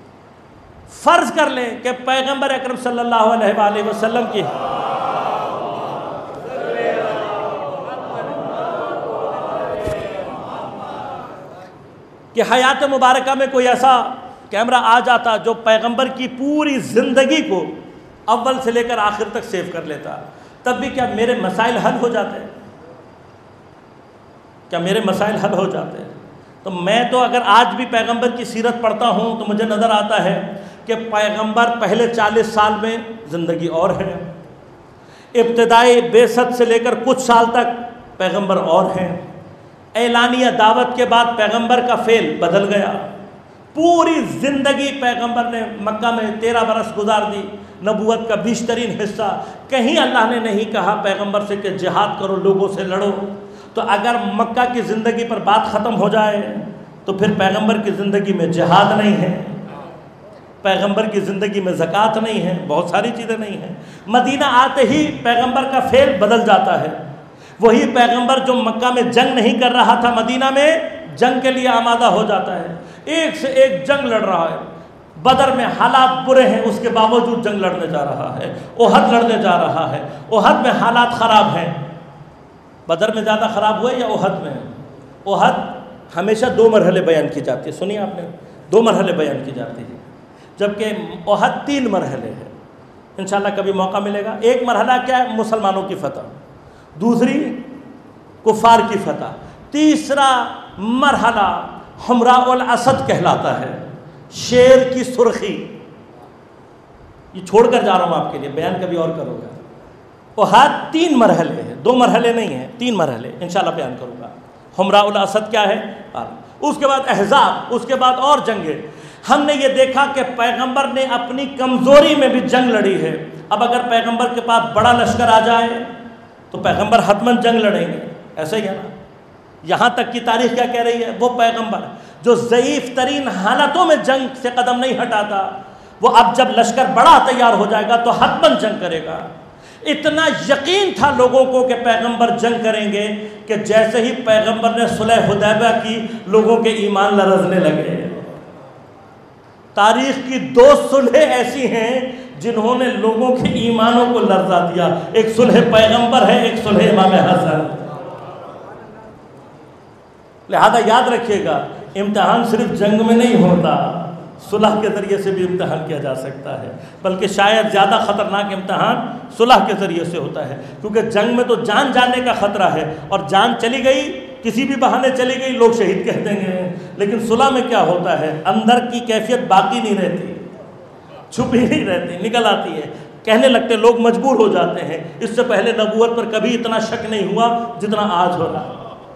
فرض کر لیں کہ پیغمبر اکرم صلی اللہ علیہ وآلہ وسلم کی کہ حیات مبارکہ میں کوئی ایسا کیمرہ آ جاتا جو پیغمبر کی پوری زندگی کو اول سے لے کر آخر تک سیو کر لیتا، تب بھی کیا میرے مسائل حل ہو جاتے؟ کیا میرے مسائل حل ہو جاتے؟ تو میں تو اگر آج بھی پیغمبر کی سیرت پڑھتا ہوں تو مجھے نظر آتا ہے کہ پیغمبر پہلے 40 سال میں زندگی اور ہے، ابتدائی بعثت سے لے کر کچھ سال تک پیغمبر اور ہیں، اعلانیہ دعوت کے بعد پیغمبر کا فعل بدل گیا، پوری زندگی پیغمبر نے مکہ میں 13 برس گزار دی، نبوت کا بیشترین حصہ کہیں اللہ نے نہیں کہا پیغمبر سے کہ جہاد کرو، لوگوں سے لڑو۔ تو اگر مکہ کی زندگی پر بات ختم ہو جائے تو پھر پیغمبر کی زندگی میں جہاد نہیں ہے، پیغمبر کی زندگی میں زکوٰۃ نہیں ہے، بہت ساری چیزیں نہیں ہیں۔ مدینہ آتے ہی پیغمبر کا فعل بدل جاتا ہے، وہی پیغمبر جو مکہ میں جنگ نہیں کر رہا تھا مدینہ میں جنگ کے لیے آمادہ ہو جاتا ہے، ایک سے ایک جنگ لڑ رہا ہے۔ بدر میں حالات برے ہیں، اس کے باوجود جنگ لڑنے جا رہا ہے، احد لڑنے جا رہا ہے، احد میں حالات خراب ہیں۔ بدر میں زیادہ خراب ہوئے یا احد میں؟ احد ہمیشہ 2 مرحلے بیان کی جاتی ہے، سنیے آپ نے، 2 مرحلے بیان کی جاتی ہے، جبکہ احد 3 مرحلے ہیں۔ انشاءاللہ کبھی موقع ملے گا۔ ایک مرحلہ کیا ہے؟ مسلمانوں کی فتح، دوسری کفار کی فتح، تیسرا مرحلہ حمراء الاسد کہلاتا ہے، شیر کی سرخی۔ یہ چھوڑ کر جا رہا ہوں آپ کے لیے، بیان کبھی اور کروں گا۔ احد 3 مرحلے ہیں، 2 مرحلے نہیں ہیں، 3 مرحلے انشاءاللہ بیان کروں گا۔ حمراء الاسد کیا ہے؟ اس کے بعد احزاب، اس کے بعد اور جنگیں۔ ہم نے یہ دیکھا کہ پیغمبر نے اپنی کمزوری میں بھی جنگ لڑی ہے۔ اب اگر پیغمبر کے پاس بڑا لشکر آ جائے تو پیغمبر حتماً جنگ لڑیں گے، ایسا ہی ہے نا؟ یہاں تک کی تاریخ کیا کہہ رہی ہے؟ وہ پیغمبر جو ضعیف ترین حالتوں میں جنگ سے قدم نہیں ہٹاتا، وہ اب جب لشکر بڑا تیار ہو جائے گا تو حتماً جنگ کرے گا۔ اتنا یقین تھا لوگوں کو کہ پیغمبر جنگ کریں گے کہ جیسے ہی پیغمبر نے صلح حدیبیہ کی، لوگوں کے ایمان لرزنے لگے۔ تاریخ کی 2 صلحیں ایسی ہیں جنہوں نے لوگوں کے ایمانوں کو لرزا دیا. ایک صلح پیغمبر ہے، ایک صلح امام حسن. لہذا یاد رکھیے گا، امتحان صرف جنگ میں نہیں ہوتا، صلح کے ذریعے سے بھی امتحان کیا جا سکتا ہے. بلکہ شاید زیادہ خطرناک امتحان صلح کے ذریعے سے ہوتا ہے، کیونکہ جنگ میں تو جان جانے کا خطرہ ہے، اور جان چلی گئی، کسی بھی بہانے چلی گئی، لوگ شہید کہہ دیں گے. لیکن صلح میں کیا ہوتا ہے، اندر کی کیفیت باقی نہیں رہتی، چھپی نہیں رہتی، نکل آتی ہے. کہنے لگتے لوگ مجبور ہو جاتے ہیں. اس سے پہلے نبوت پر کبھی اتنا شک نہیں ہوا جتنا آج ہو رہا.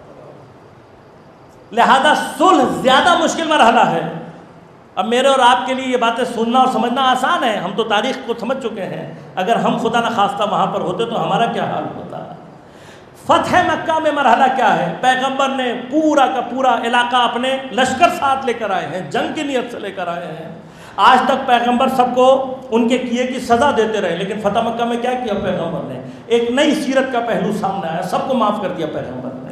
لہذا صلح زیادہ مشکل مرحلہ ہے. اب میرے اور آپ کے لیے یہ باتیں سننا اور سمجھنا آسان ہے، ہم تو تاریخ کو سمجھ چکے ہیں. اگر ہم خدا نہ خواستہ وہاں پر ہوتے تو ہمارا کیا حال ہوتا. فتح مکہ میں مرحلہ کیا ہے؟ پیغمبر نے پورا کا پورا علاقہ اپنے لشکر ساتھ لے کر آئے ہیں، جنگ کی نیت سے لے کر آئے ہیں. آج تک پیغمبر سب کو ان کے کیے کی سزا دیتے رہے، لیکن فتح مکہ میں کیا کیا پیغمبر نے؟ ایک نئی سیرت کا پہلو سامنے آیا، سب کو معاف کر دیا پیغمبر نے.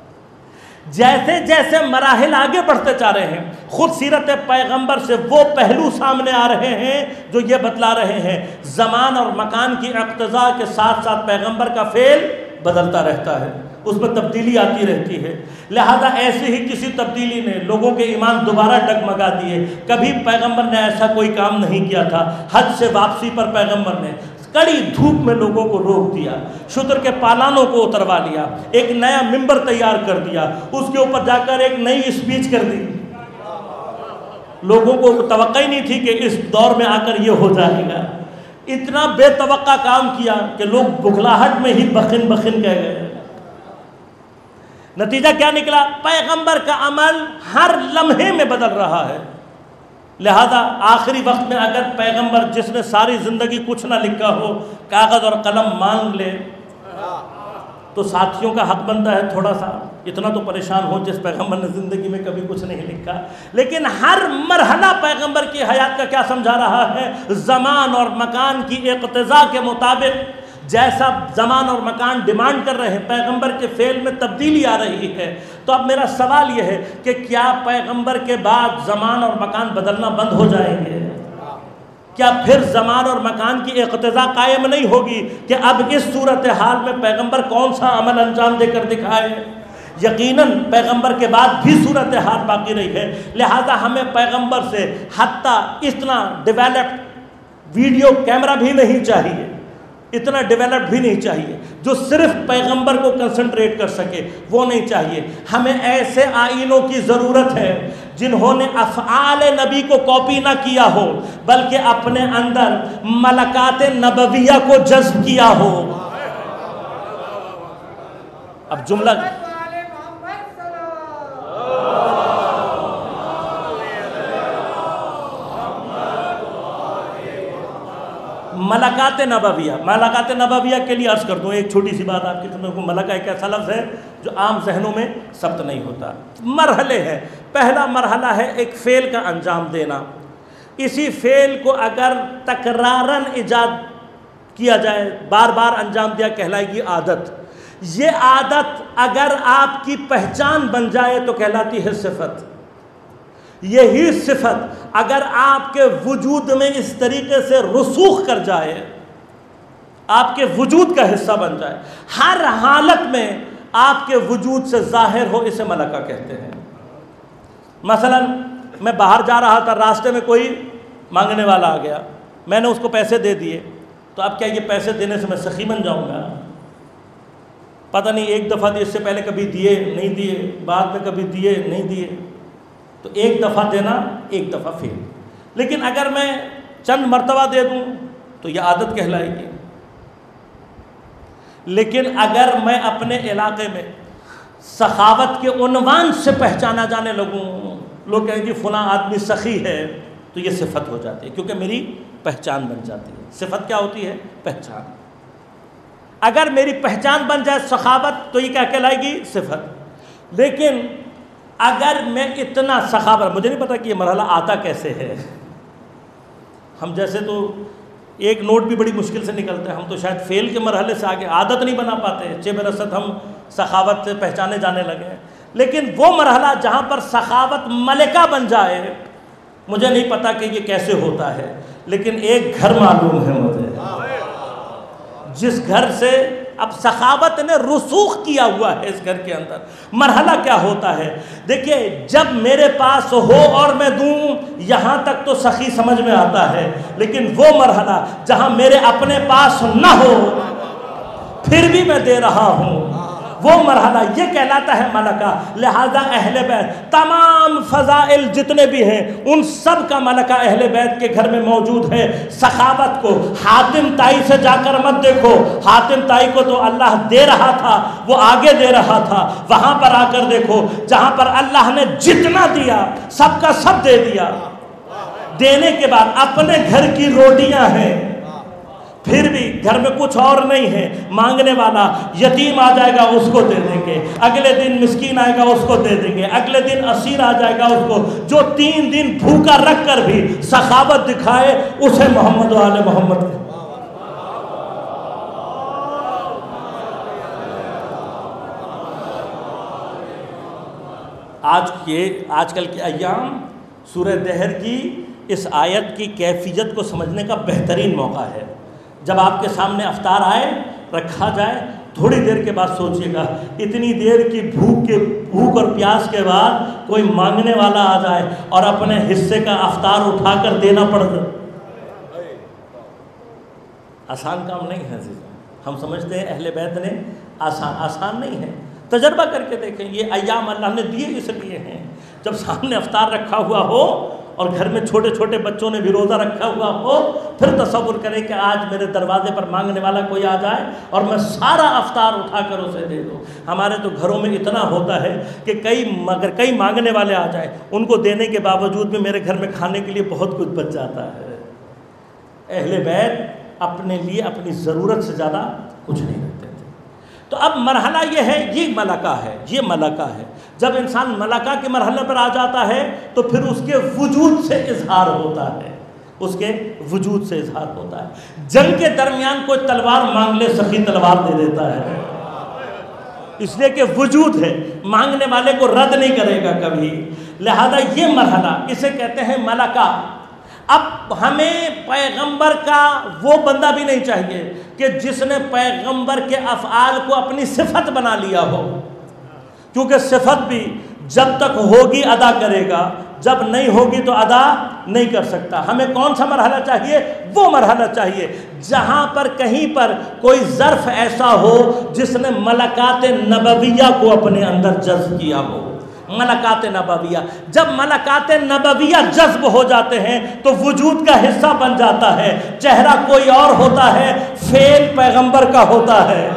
جیسے جیسے مراحل آگے بڑھتے جا رہے ہیں، خود سیرت پیغمبر سے وہ پہلو سامنے آ رہے ہیں جو یہ بتلا رہے ہیں زمان اور مکان کی اقتضاء کے ساتھ ساتھ پیغمبر کا فعل بدلتا رہتا ہے، اس میں تبدیلی آتی رہتی ہے. لہذا ایسے ہی کسی تبدیلی نے لوگوں کے ایمان دوبارہ ڈگمگا دیے. کبھی پیغمبر نے ایسا کوئی کام نہیں کیا تھا. حج سے واپسی پر پیغمبر نے کڑی دھوپ میں لوگوں کو روک دیا، شتر کے پالانوں کو اتروا لیا، ایک نیا ممبر تیار کر دیا، اس کے اوپر جا کر ایک نئی اسپیچ کر دی. لوگوں کو توقع ہی نہیں تھی کہ اس دور میں آ کر یہ ہو جائے گا. اتنا بے توقع کام کیا کہ لوگ بخلاہٹ میں ہی بخن بخن کہہ گئے. نتیجہ کیا نکلا؟ پیغمبر کا عمل ہر لمحے میں بدل رہا ہے. لہذا آخری وقت میں اگر پیغمبر جس نے ساری زندگی کچھ نہ لکھا ہو کاغذ اور قلم مانگ لے تو ساتھیوں کا حق بنتا ہے تھوڑا سا اتنا تو پریشان ہو جس پیغمبر نے زندگی میں کبھی کچھ نہیں لکھا. لیکن ہر مرحلہ پیغمبر کی حیات کا کیا سمجھا رہا ہے؟ زمان اور مکان کی اقتضاء کے مطابق جیسا زمان اور مکان ڈیمانڈ کر رہے ہیں پیغمبر کے فعل میں تبدیلی آ رہی ہے. تو اب میرا سوال یہ ہے کہ کیا پیغمبر کے بعد زمان اور مکان بدلنا بند ہو جائیں گے؟ کیا پھر زمان اور مکان کی اقتضاء قائم نہیں ہوگی کہ اب اس صورتحال میں پیغمبر کون سا عمل انجام دے کر دکھائے؟ یقیناً پیغمبر کے بعد بھی صورتحال باقی رہی ہے. لہذا ہمیں پیغمبر سے حتیٰ اتنا ڈیولپڈ ویڈیو کیمرہ بھی نہیں چاہیے، اتنا ڈیولپ بھی نہیں چاہیے جو صرف پیغمبر کو کنسنٹریٹ کر سکے، وہ نہیں چاہیے. ہمیں ایسے آئینوں کی ضرورت ہے جنہوں نے افعال نبی کو کاپی نہ کیا ہو بلکہ اپنے اندر ملکات نبویہ کو جذب کیا ہو. اب جملہ ملکات نبویہ کے لیے عرض کر دوں ایک چھوٹی سی بات آپ کی خدمت کو. ملکہ ایک ایسا لفظ ہے جو عام ذہنوں میں ثبت نہیں ہوتا. مرحلے ہیں. پہلا مرحلہ ہے ایک فعل کا انجام دینا. اسی فعل کو اگر تکراراً ایجاد کیا جائے، بار بار انجام دیا، کہلائے گی عادت. یہ عادت اگر آپ کی پہچان بن جائے تو کہلاتی ہے صفت. یہی صفت اگر آپ کے وجود میں اس طریقے سے رسوخ کر جائے، آپ کے وجود کا حصہ بن جائے، ہر حالت میں آپ کے وجود سے ظاہر ہو، اسے ملکہ کہتے ہیں. مثلا میں باہر جا رہا تھا، راستے میں کوئی مانگنے والا آ گیا، میں نے اس کو پیسے دے دیے، تو اب کیا یہ پیسے دینے سے میں سخی بن جاؤں گا؟ پتہ نہیں ایک دفعہ دیے، اس سے پہلے کبھی دیے نہیں دیے، بعد میں کبھی دیے نہیں دیے. تو ایک دفعہ دینا، ایک دفعہ فعل. لیکن اگر میں چند مرتبہ دے دوں تو یہ عادت کہلائے گی. لیکن اگر میں اپنے علاقے میں سخاوت کے عنوان سے پہچانا جانے لگوں، لوگ کہیں گے فلاں آدمی سخی ہے، تو یہ صفت ہو جاتی ہے کیونکہ میری پہچان بن جاتی ہے. صفت کیا ہوتی ہے؟ پہچان. اگر میری پہچان بن جائے سخاوت تو یہ کیا کہلائے گی؟ صفت. لیکن اگر میں اتنا سخاوت، مجھے نہیں پتا کہ یہ مرحلہ آتا کیسے ہے. ہم جیسے تو ایک نوٹ بھی بڑی مشکل سے نکلتا ہے، ہم تو شاید فعل کے مرحلے سے آگے عادت نہیں بنا پاتے. 6 برست ہم سخاوت سے پہچانے جانے لگے ہیں. لیکن وہ مرحلہ جہاں پر سخاوت ملکہ بن جائے، مجھے نہیں پتا کہ یہ کیسے ہوتا ہے، لیکن ایک گھر معلوم ہے مجھے، جس گھر سے اب سخاوت نے رسوخ کیا ہوا ہے اس گھر کے اندر۔ مرحلہ کیا ہوتا ہے؟ دیکھیے، جب میرے پاس ہو اور میں دوں، یہاں تک تو سخی سمجھ میں آتا ہے، لیکن وہ مرحلہ جہاں میرے اپنے پاس نہ ہو پھر بھی میں دے رہا ہوں، وہ مرحلہ یہ کہلاتا ہے ملکہ۔ لہذا اہل بیت تمام فضائل جتنے بھی ہیں ان سب کا ملکہ اہل بیت کے گھر میں موجود ہے۔ سخاوت کو حاتم تائی سے جا کر مت دیکھو، حاتم تائی کو تو اللہ دے رہا تھا، وہ آگے دے رہا تھا، وہاں پر آ کر دیکھو جہاں پر اللہ نے جتنا دیا سب کا سب دے دیا۔ دینے کے بعد اپنے گھر کی روٹیاں ہیں، پھر بھی گھر میں کچھ اور نہیں ہے، مانگنے والا یتیم آ جائے گا اس کو دے دیں گے، اگلے دن مسکین آئے گا اس کو دے دیں گے، اگلے دن اسیر آ جائے گا اس کو، جو 3 دن بھوکا رکھ کر بھی سخاوت دکھائے اسے محمد و آل محمد۔ آج کل کے ایام سورہ دہر کی اس آیت کی کیفیت کو سمجھنے کا بہترین موقع ہے۔ جب آپ کے سامنے افطار آئے، رکھا جائے، تھوڑی دیر کے بعد سوچئے گا، اتنی دیر کی بھوک اور پیاس کے بعد کوئی مانگنے والا آ جائے اور اپنے حصے کا افطار اٹھا کر دینا پڑ جائے، آسان کام نہیں ہے عزیزان۔ ہم سمجھتے ہیں اہل بیت نے آسان نہیں ہے، تجربہ کر کے دیکھیں، یہ ایام اللہ نے دیے اس لیے ہیں جب سامنے افطار رکھا ہوا ہو اور گھر میں چھوٹے چھوٹے بچوں نے بھی روزہ رکھا ہوا ہو، پھر تصور کریں کہ آج میرے دروازے پر مانگنے والا کوئی آ جائے اور میں سارا افطار اٹھا کر اسے دے دوں۔ ہمارے تو گھروں میں اتنا ہوتا ہے کہ کئی مانگنے والے آ جائیں، ان کو دینے کے باوجود بھی میرے گھر میں کھانے کے لیے بہت کچھ بچ جاتا ہے۔ اہل بیت اپنے لیے اپنی ضرورت سے زیادہ کچھ نہیں رکھتے تھے۔ تو اب مرحلہ یہ ہے، یہ ملکہ ہے، یہ ملکہ ہے۔ جب انسان ملکہ کے مرحلے پر آ جاتا ہے تو پھر اس کے وجود سے اظہار ہوتا ہے، اس کے وجود سے اظہار ہوتا ہے۔ جنگ کے درمیان کوئی تلوار مانگ لے، سخی تلوار دے دیتا ہے، اس لیے کہ وجود ہے، مانگنے والے کو رد نہیں کرے گا کبھی۔ لہذا یہ مرحلہ اسے کہتے ہیں ملکہ۔ اب ہمیں پیغمبر کا وہ بندہ بھی نہیں چاہیے کہ جس نے پیغمبر کے افعال کو اپنی صفت بنا لیا ہو، کیونکہ صفت بھی جب تک ہوگی ادا کرے گا، جب نہیں ہوگی تو ادا نہیں کر سکتا۔ ہمیں کون سا مرحلہ چاہیے؟ وہ مرحلہ چاہیے جہاں پر کہیں پر کوئی ظرف ایسا ہو جس نے ملکات نبویہ کو اپنے اندر جذب کیا ہو۔ ملکات نبویہ، جب ملکات نبویہ جذب ہو جاتے ہیں تو وجود کا حصہ بن جاتا ہے، چہرہ کوئی اور ہوتا ہے، فعل پیغمبر کا ہوتا ہے۔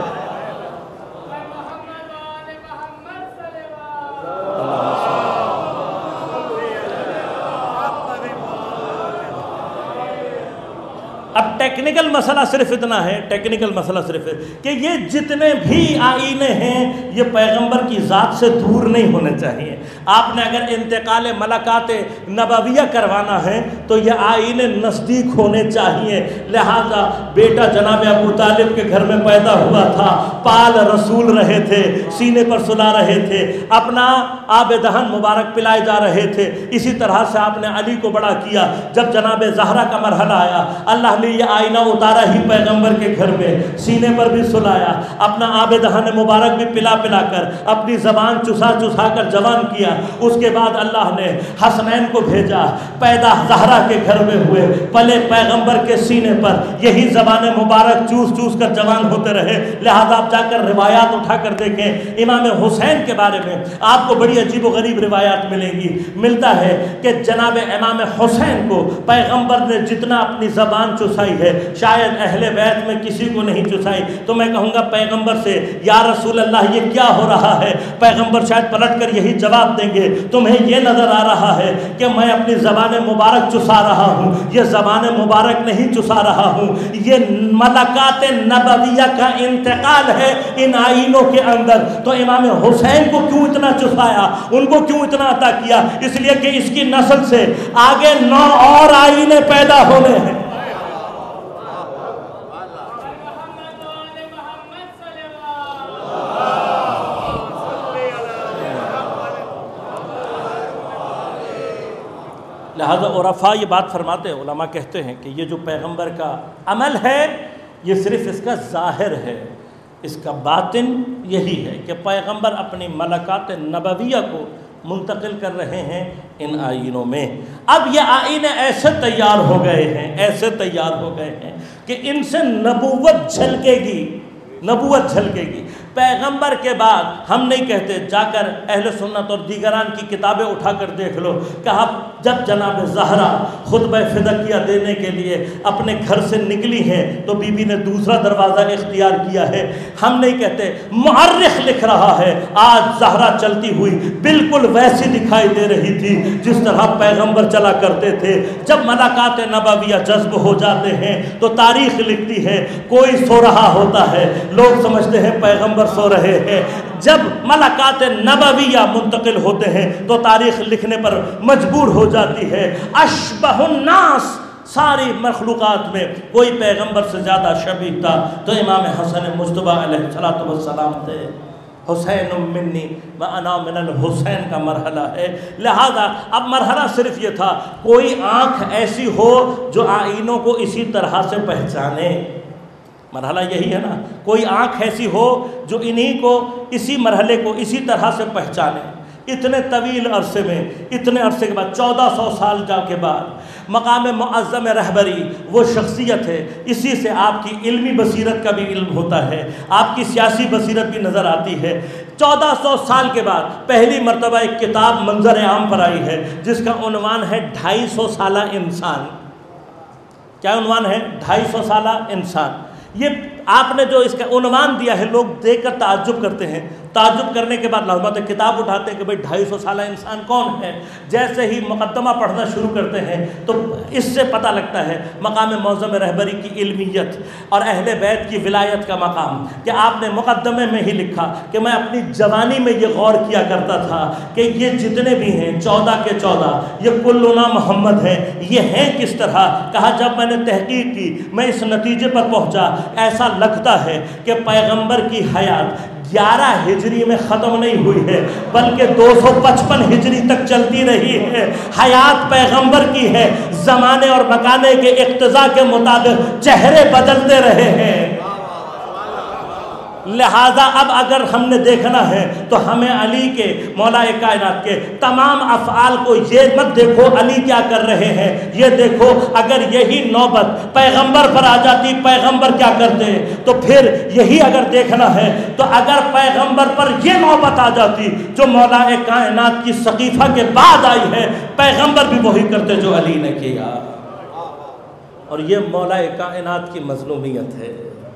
اب ٹیکنیکل مسئلہ صرف اتنا ہے، ٹیکنیکل مسئلہ صرف ہے کہ یہ جتنے بھی آئینے ہیں یہ پیغمبر کی ذات سے دور نہیں ہونے چاہیے۔ آپ نے اگر انتقال ملکات نبویہ کروانا ہے تو یہ آئینے نزدیک ہونے چاہیے۔ لہذا بیٹا جناب ابو طالب کے گھر میں پیدا ہوا تھا، پال رسول رہے تھے، سینے پر سلا رہے تھے، اپنا آب دہن مبارک پلائے جا رہے تھے۔ اسی طرح سے آپ نے علی کو بڑا کیا۔ جب جناب زہرا کا مرحلہ آیا، اللہ نے یہ آئینہ اتارا ہی پیغمبر کے گھر میں، سینے پر بھی سلایا، اپنا آب دہن مبارک بھی پلا پلا کر، اپنی زبان چسا چسا کر جوان کیا۔ اس کے بعد اللہ نے حسنین کو بھیجا، پیدا زہرا کے گھر میں ہوئے، پلے پیغمبر کے سینے پر، یہی زبان مبارک چوس چوس کر جوان ہوتے رہے۔ لہذا آپ جا کر روایات اٹھا کر دیکھیں، امام حسین کے بارے میں آپ کو بڑی عجیب و غریب روایات ملیں گی۔ ملتا ہے کہ جناب امام حسین کو پیغمبر نے جتنا اپنی زبان چسائی ہے شاید اہل بیت میں کسی کو نہیں چسائی۔ تو میں کہوں گا پیغمبر سے، یا رسول اللہ یہ کیا ہو رہا ہے؟ پیغمبر شاید پلٹ کر یہی جواب دیں گے، تمہیں یہ نظر آ رہا ہے کہ میں اپنی زبان مبارک چسا رہا ہوں؟ یہ زبان مبارک نہیں چسا رہا ہوں، یہ ملکات نبویہ کا انتقال ہے ان آئینوں کے اندر۔ تو امام حسین کو کیوں اتنا چسایا، ان کو کیوں اتنا عطا کیا؟ اس لیے کہ اس کی نسل سے آگے 9 اور آئینے پیدا ہونے ہیں۔ لہذا عرفاء یہ بات فرماتے ہیں، علماء کہتے ہیں کہ یہ جو پیغمبر کا عمل ہے یہ صرف اس کا ظاہر ہے، اس کا باطن یہی ہے کہ پیغمبر اپنی ملکات نبویہ کو منتقل کر رہے ہیں ان آئینوں میں۔ اب یہ آئین ایسے تیار ہو گئے ہیں، ایسے تیار ہو گئے ہیں کہ ان سے نبوت جھلکے گی، نبوت جھلکے گی۔ پیغمبر کے بعد ہم نہیں کہتے، جا کر اہل سنت اور دیگران کی کتابیں اٹھا کر دیکھ لو، کہا جب جناب زہرا خطبہ فدقیہ دینے کے لیے اپنے گھر سے نکلی ہیں تو بی بی نے دوسرا دروازہ اختیار کیا ہے۔ ہم نہیں کہتے، مورخ لکھ رہا ہے آج زہرا چلتی ہوئی بالکل ویسی دکھائی دے رہی تھی جس طرح پیغمبر چلا کرتے تھے۔ جب ملاقات نبویہ جذب ہو جاتے ہیں تو تاریخ لکھتی ہے کوئی سو رہا ہوتا ہے، لوگ سمجھتے ہیں پیغمبر سو رہے ہیں۔ جب ملکات نبویہ منتقل ہوتے ہیں تو تاریخ لکھنے پر مجبور ہو جاتی ہے۔ اشبہ الناس، ساری مخلوقات میں کوئی پیغمبر سے زیادہ شبیہ تھا تو امام حسن مجتبیٰ علیہ السلام تھے۔ حسین منی وانا من الحسین کا مرحلہ ہے۔ لہذا اب مرحلہ صرف یہ تھا کوئی آنکھ ایسی ہو جو آئینوں کو اسی طرح سے پہچانے، مرحلہ یہی ہے نا، کوئی آنکھ ایسی ہو جو انہی کو اسی مرحلے کو اسی طرح سے پہچانے۔ اتنے طویل عرصے میں، اتنے عرصے کے بعد 1400 سال جا کے بعد مقام معظم رہبری وہ شخصیت ہے، اسی سے آپ کی علمی بصیرت کا بھی علم ہوتا ہے، آپ کی سیاسی بصیرت بھی نظر آتی ہے۔ 1400 سال کے بعد پہلی مرتبہ ایک کتاب منظر عام پر آئی ہے جس کا عنوان ہے 250 سالہ انسان۔ کیا عنوان ہے؟ 250 سالہ انسان۔ یہ آپ نے جو اس کا عنوان دیا ہے لوگ دیکھ کر تعجب کرتے ہیں، تعجب کرنے کے بعد لازمات کتاب اٹھاتے ہیں کہ بھئی 250 سالہ انسان کون ہے۔ جیسے ہی مقدمہ پڑھنا شروع کرتے ہیں تو اس سے پتہ لگتا ہے مقام معظم رہبری کی علمیت اور اہل بیت کی ولایت کا مقام، کہ آپ نے مقدمے میں ہی لکھا کہ میں اپنی جوانی میں یہ غور کیا کرتا تھا کہ یہ جتنے بھی ہیں 14 کے 14 یہ کلنا محمد ہیں، یہ ہیں کس طرح۔ کہا جب میں نے تحقیق کی میں اس نتیجے پر پہنچا، ایسا لگتا ہے کہ پیغمبر کی حیات 11 ہجری میں ختم نہیں ہوئی ہے بلکہ 255 ہجری تک چلتی رہی ہے۔ حیات پیغمبر کی ہے، زمانے اور مکانے کے اقتضاء کے مطابق چہرے بدلتے رہے ہیں۔ لہذا اب اگر ہم نے دیکھنا ہے تو ہمیں علی کے، مولا کائنات کے تمام افعال کو یہ مت دیکھو علی کیا کر رہے ہیں، یہ دیکھو اگر یہی نوبت پیغمبر پر آ جاتی پیغمبر کیا کرتے، تو پھر یہی اگر دیکھنا ہے تو اگر پیغمبر پر یہ نوبت آ جاتی جو مولا کائنات کی سقیفہ کے بعد آئی ہے، پیغمبر بھی وہی کرتے جو علی نے کیا۔ اور یہ مولا کائنات کی مظلومیت ہے۔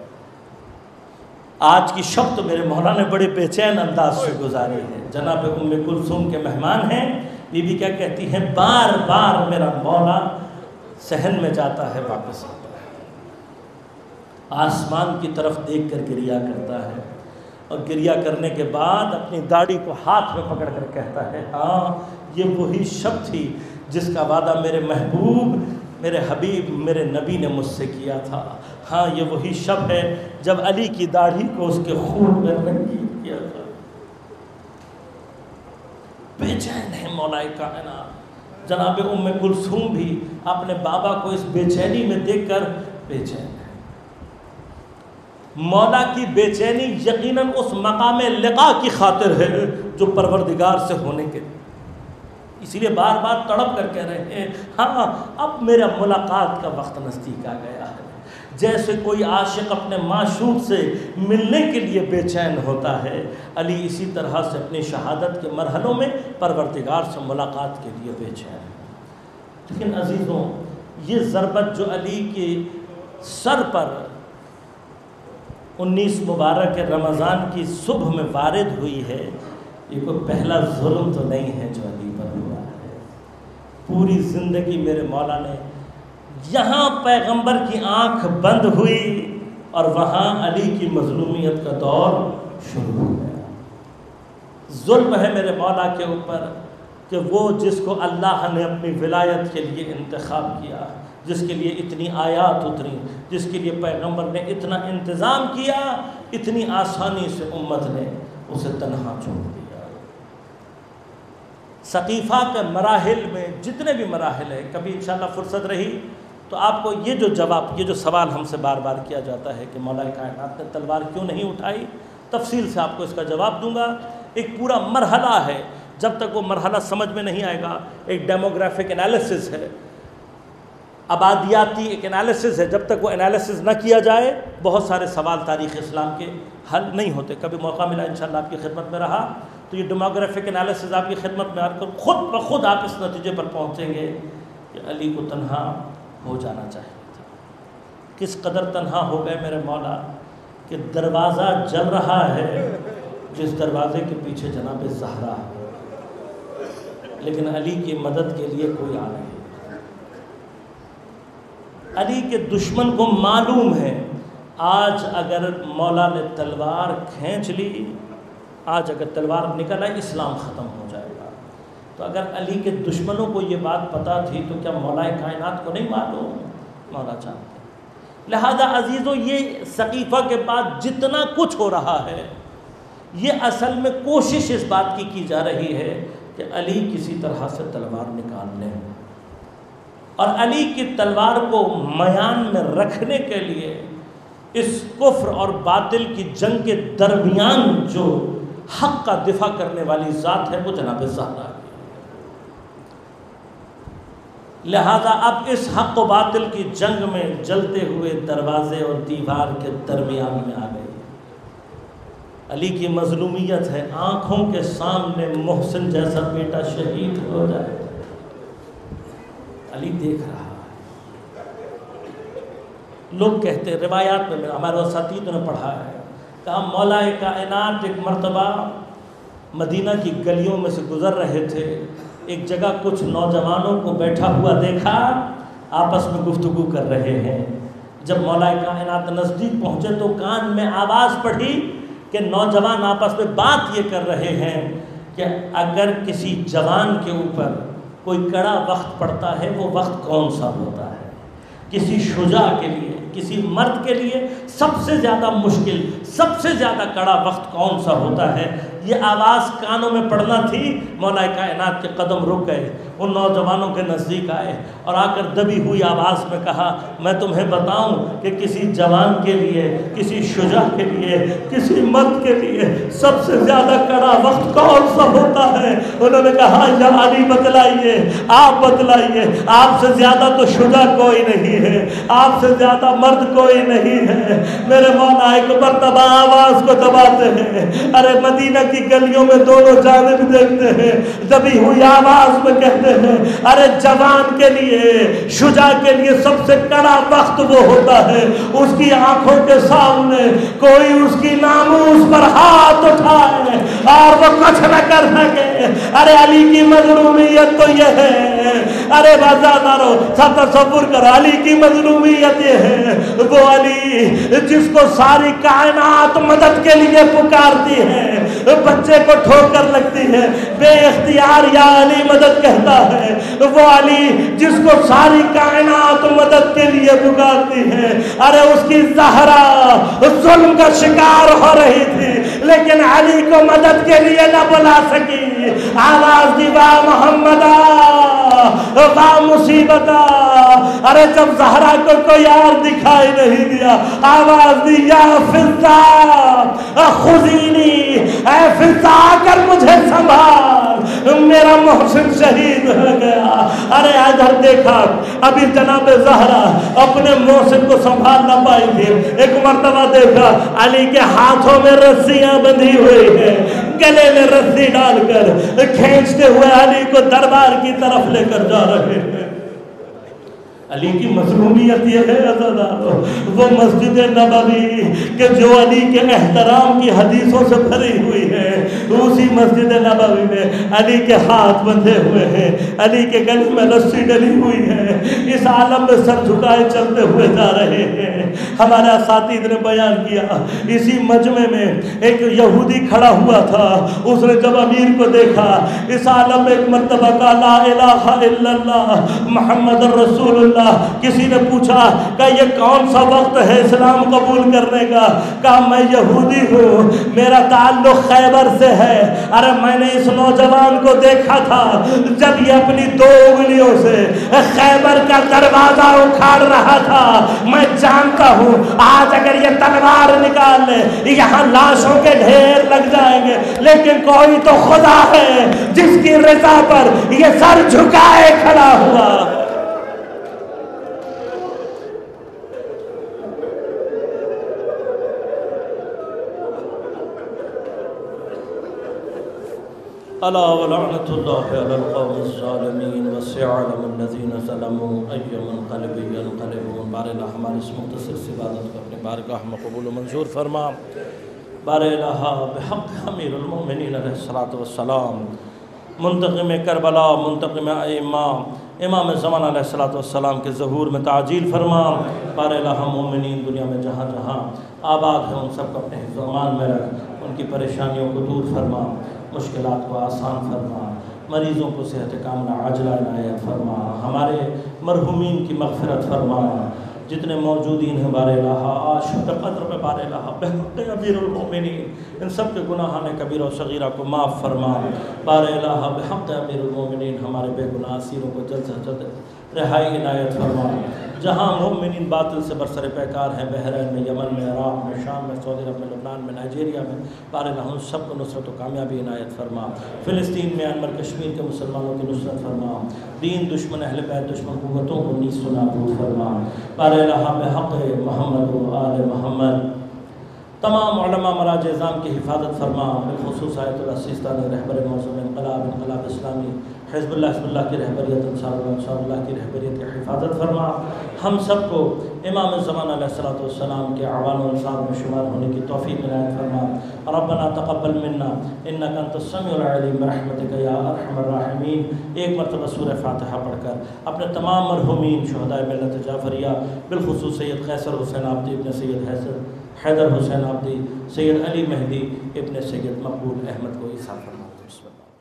آج کی شب تو میرے مولا نے بڑے بے چین انداز سے گزاری ہے۔ جناب ام کلثوم کے مہمان ہیں، بی بی کیا کہتی ہیں، بار بار میرا مولا صحن میں جاتا ہے واپس آتا ہے، آسمان کی طرف دیکھ کر گریا کرتا ہے، اور گریا کرنے کے بعد اپنی داڑھی کو ہاتھ میں پکڑ کر کہتا ہے ہاں یہ وہی شب تھی جس کا وعدہ میرے محبوب، میرے حبیب، میرے نبی نے مجھ سے کیا تھا۔ ہاں یہ وہی شب ہے جب علی کی داڑھی کو اس کے خون میں رنگین کیا تھا۔ بے چین ہے مولا کائنات۔ جناب ام کلثوم بھی اپنے بابا کو اس بے چینی میں دیکھ کر بے چین ہے۔ مولا کی بے چینی یقیناً اس مقام لقاء کی خاطر ہے جو پروردگار سے ہونے کے، اسی لیے بار بار تڑپ کر کہہ رہے ہیں ہاں اب میرا ملاقات کا وقت نزدیک آ گیا ہے۔ جیسے کوئی عاشق اپنے معشوق سے ملنے کے لیے بے چین ہوتا ہے، علی اسی طرح سے اپنی شہادت کے مرحلوں میں پروردگار سے ملاقات کے لیے بے چین ہے۔ لیکن عزیزوں، یہ ضربت جو علی کے سر پر 19 مبارک رمضان کی صبح میں وارد ہوئی ہے، یہ کوئی پہلا ظلم تو نہیں ہے جو علی پر ہوا ہے۔ پوری زندگی میرے مولا نے یہاں پیغمبر کی آنکھ بند ہوئی اور وہاں علی کی مظلومیت کا دور شروع ہو گیا۔ ظلم ہے میرے مولا کے اوپر کہ وہ جس کو اللہ نے اپنی ولایت کے لیے انتخاب کیا، جس کے لیے اتنی آیات اتری، جس کے لیے پیغمبر نے اتنا انتظام کیا، اتنی آسانی سے امت نے اسے تنہا چھوڑ دیا۔ ثقیفہ کے مراحل میں جتنے بھی مراحل ہیں، کبھی انشاءاللہ فرصت رہی تو آپ کو یہ جو جواب، یہ جو سوال ہم سے بار بار کیا جاتا ہے کہ مولا کائنات نے تلوار کیوں نہیں اٹھائی، تفصیل سے آپ کو اس کا جواب دوں گا۔ ایک پورا مرحلہ ہے، جب تک وہ مرحلہ سمجھ میں نہیں آئے گا، ایک ڈیموگرافک انالیسس ہے، آبادیاتی ایک انالیسس ہے، جب تک وہ انالیسس نہ کیا جائے بہت سارے سوال تاریخ اسلام کے حل نہیں ہوتے۔ کبھی موقع ملا انشاءاللہ آپ کی خدمت میں رہا تو یہ ڈیموگرافک انالیسس آپ کی خدمت میں آ کر خود بخود آپ اس نتیجے پر پہنچیں گے کہ علی کو تنہا ہو جانا چاہیے تھا۔ کس قدر تنہا ہو گئے میرے مولا کہ دروازہ جل رہا ہے جس دروازے کے پیچھے جناب زہرا ہے، لیکن علی کی مدد کے لیے کوئی آ نہیں۔ علی کے دشمن کو معلوم ہے آج اگر مولا نے تلوار کھینچ لی، آج اگر تلوار نکل آئی اسلام ختم ہو جائے گا۔ تو اگر علی کے دشمنوں کو یہ بات پتہ تھی تو کیا مولا کائنات کو نہیں معلوم؟ مولا جانتے۔ لہذا عزیزو، یہ ثقیفہ کے بعد جتنا کچھ ہو رہا ہے یہ اصل میں کوشش اس بات کی جا رہی ہے کہ علی کسی طرح سے تلوار نکال لیں، اور علی کی تلوار کو میان میں رکھنے کے لیے اس کفر اور باطل کی جنگ کے درمیان جو حق کا دفاع کرنے والی ذات ہے وہ جناب زہرا ہے۔ لہذا اب اس حق و باطل کی جنگ میں جلتے ہوئے دروازے اور دیوار کے درمیان میں آ گئی۔ علی کی مظلومیت ہے، آنکھوں کے سامنے محسن جیسا بیٹا شہید ہو جائے، علی دیکھ رہا ہے۔ لوگ کہتے ہیں، روایات میں ہمارے اساتذہ نے پڑھا ہے، کہا مولا کائنات ایک مرتبہ مدینہ کی گلیوں میں سے گزر رہے تھے، ایک جگہ کچھ نوجوانوں کو بیٹھا ہوا دیکھا، آپس میں گفتگو کر رہے ہیں۔ جب مولا کائنات نزدیک پہنچے تو کان میں آواز پڑی کہ نوجوان آپس میں بات یہ کر رہے ہیں کہ اگر کسی جوان کے اوپر کوئی کڑا وقت پڑتا ہے وہ وقت کون سا ہوتا ہے؟ کسی شجاع کے لیے، کسی مرد کے لیے سب سے زیادہ مشکل، سب سے زیادہ کڑا وقت کون سا ہوتا ہے؟ یہ آواز کانوں میں پڑنا تھی، مولا کائنات کے قدم رک گئے، ان نوجوانوں کے نزدیک آئے اور آ کر دبی ہوئی آواز میں کہا، میں تمہیں بتاؤں کہ کسی جوان کے لیے، کسی شجاع کے لیے، کسی مرد کے لیے سب سے زیادہ کڑا وقت کون سا ہوتا ہے؟ انہوں نے کہا، یا علی بتلائیے، آپ بتلائیے، آپ سے زیادہ تو شجاع کوئی نہیں ہے، آپ سے زیادہ مرد کوئی نہیں ہے۔ میرے مولا ایک مرتبہ آواز کو دباتے ہیں، ارے مدینہ کی گلیوں میں دونوں جانب دیکھتے ہیں، دبی ہوئی آواز میں کہتے ہیں، ارے جوان کے لیے، شجاع کے لیے سب سے کڑا وقت وہ ہوتا ہے اس کی آنکھوں کے سامنے کوئی اس کی ناموس پر ہاتھ اٹھائے اور وہ کچھ نہ کر سکے۔ ارے علی کی مظلومیت تو یہ ہے، ارے وزادارو سب تصور کرو، علی کی مظلومیت یہ ہے، وہ علی جس کو ساری کائنات مدد کے لیے پکارتی ہے، بچے کو ٹھوکر لگتی ہے، بے اختیار یا علی مدد کہتا ہے، وہ علی جس کو ساری کائنات مدد کے لیے پکارتی ہے۔ ارے اس کی زہرا ظلم کا شکار ہو رہی تھی لیکن علی کو مدد کے لیے نہ بلا سکی، آواز دی با محمدہ با مصیبتہ۔ ارے جب زہرا کو کوئی اور دکھائی نہیں دیا، آواز دی یا فضا خذینی، اے فضا آ کر مجھے سنبھال، میرا محسن شہید ہو گیا۔ ارے ادھر دیکھا، ابھی جناب زہرا اپنے محسن کو سنبھال نہ پائی تھی، ایک مرتبہ دیکھا علی کے ہاتھوں میں رسیاں بندھی ہوئی ہیں، گلے میں رسی ڈال کر کھینچتے ہوئے علی کو دربار کی طرف لے کر جا رہے ہیں۔ علی کی مظلومیت یہ ہے عزیزانو، وہ مسجد نبوی کہ جو علی کے احترام کی حدیثوں سے بھری ہوئی ہے، اسی مسجد نبوی میں علی کے ہاتھ بندھے ہوئے ہیں، علی کے گلے میں رسی ڈلی ہوئی ہے، اس عالم میں سر جھکائے چلتے ہوئے جا رہے ہیں۔ ہمارے اساتذہ نے بیان کیا، اسی مجمع میں ایک یہودی کھڑا ہوا تھا، اس نے جب امیر کو دیکھا، اس عالم میں ایک مرتبہ کہا لا الہ الا اللہ محمد رسول اللہ۔ کسی نے پوچھا کہ یہ کون سا وقت ہے اسلام قبول کرنے کا؟ کہا میں یہودی ہوں، میرا تعلق خیبر سے ہے، ارے میں نے اس نوجوان کو دیکھا تھا جب یہ اپنی 2 انگلیوں سے خیبر کا دروازہ اکھاڑ رہا تھا، میں جانتا ہوں آج اگر یہ تلوار نکال لے یہاں لاشوں کے ڈھیر لگ جائیں گے، لیکن کوئی تو خدا ہے جس کی رضا پر یہ سر جھکائے کھڑا ہوا۔ الا ولعنۃ اللہ علی القوم الظالمین وسيعلم الذین ظلموا ای منقلب ینقلبون۔ بار الہ ہماری اس مختصر سی عبادت کو اپنی بارگاہ میں قبول و منظور فرما۔ بار الہ بحق امیر المؤمنین علیہ الصلوۃ والسلام، منتقم کربلا، منتقم ائمہ، امام زمان علیہ الصلوۃ والسلام کے ظہور میں تعجیل فرما۔ بار الہ مومنین دنیا میں جہاں جہاں آباد ہیں ان سب کو اپنے حفظ و امان میں رکھ، ان کی پریشانیوں کو دور فرما، مشکلات کو آسان فرما، مریضوں کو صحت کاملہ عاجلہ عنایت فرما، ہمارے مرحومین کی مغفرت فرما، جتنے موجودین ہیں بار الہ آج شب قدر میں بار الہ بحق امیر المؤمنین ان سب کے گناہان کبیرہ و صغیرہ کو معاف فرما۔ بار الہ بحق امیر المؤمنین ہمارے بے گناہ اسیروں کو جلد سے جلد رہائی عنایت فرما۔ جہاں مومنین باطل سے برسر پیکار ہیں، بحرین میں، یمن میں، عراق میں، شام میں، سعودی عرب میں، لبنان میں، نائجیریا میں، بار الہ ان سب کو نصرت و کامیابی عنایت فرما۔ فلسطین میں، میانمار، کشمیر کے مسلمانوں کی نصرت فرما، دین دشمن، اہل بیت دشمن قوتوں کو نیست و نابود فرما۔ بار الہ بحق محمد و آل محمد تمام علماء مراجع اعظام کی حفاظت فرما، بالخصوص آیت اللہ سیستانی رہبر موضوع انقلاب اسلامی، حزب اللہ کی رہبریت، انصار اللہ کی رہبریت کی حفاظت فرما۔ ہم سب کو امام زمان علیہ الصلوۃ والسلام کے اعوان و انصار میں شمار ہونے کی توفیق عنایت فرما۔ ربنا تقبل منا انک انت السمیع العلیم برحمتک یا ارحم الراحمین۔ ایک مرتبہ سورہ فاتحہ پڑھ کر اپنے تمام مرحومین شہداء ملت جعفریہ، بالخصوص سید قیصر حسین آبدی ابن سید حیدر حسین آبدی، سید علی مہدی ابن سید مقبول احمد کو عیسیٰ فرما۔ بسم اللہ۔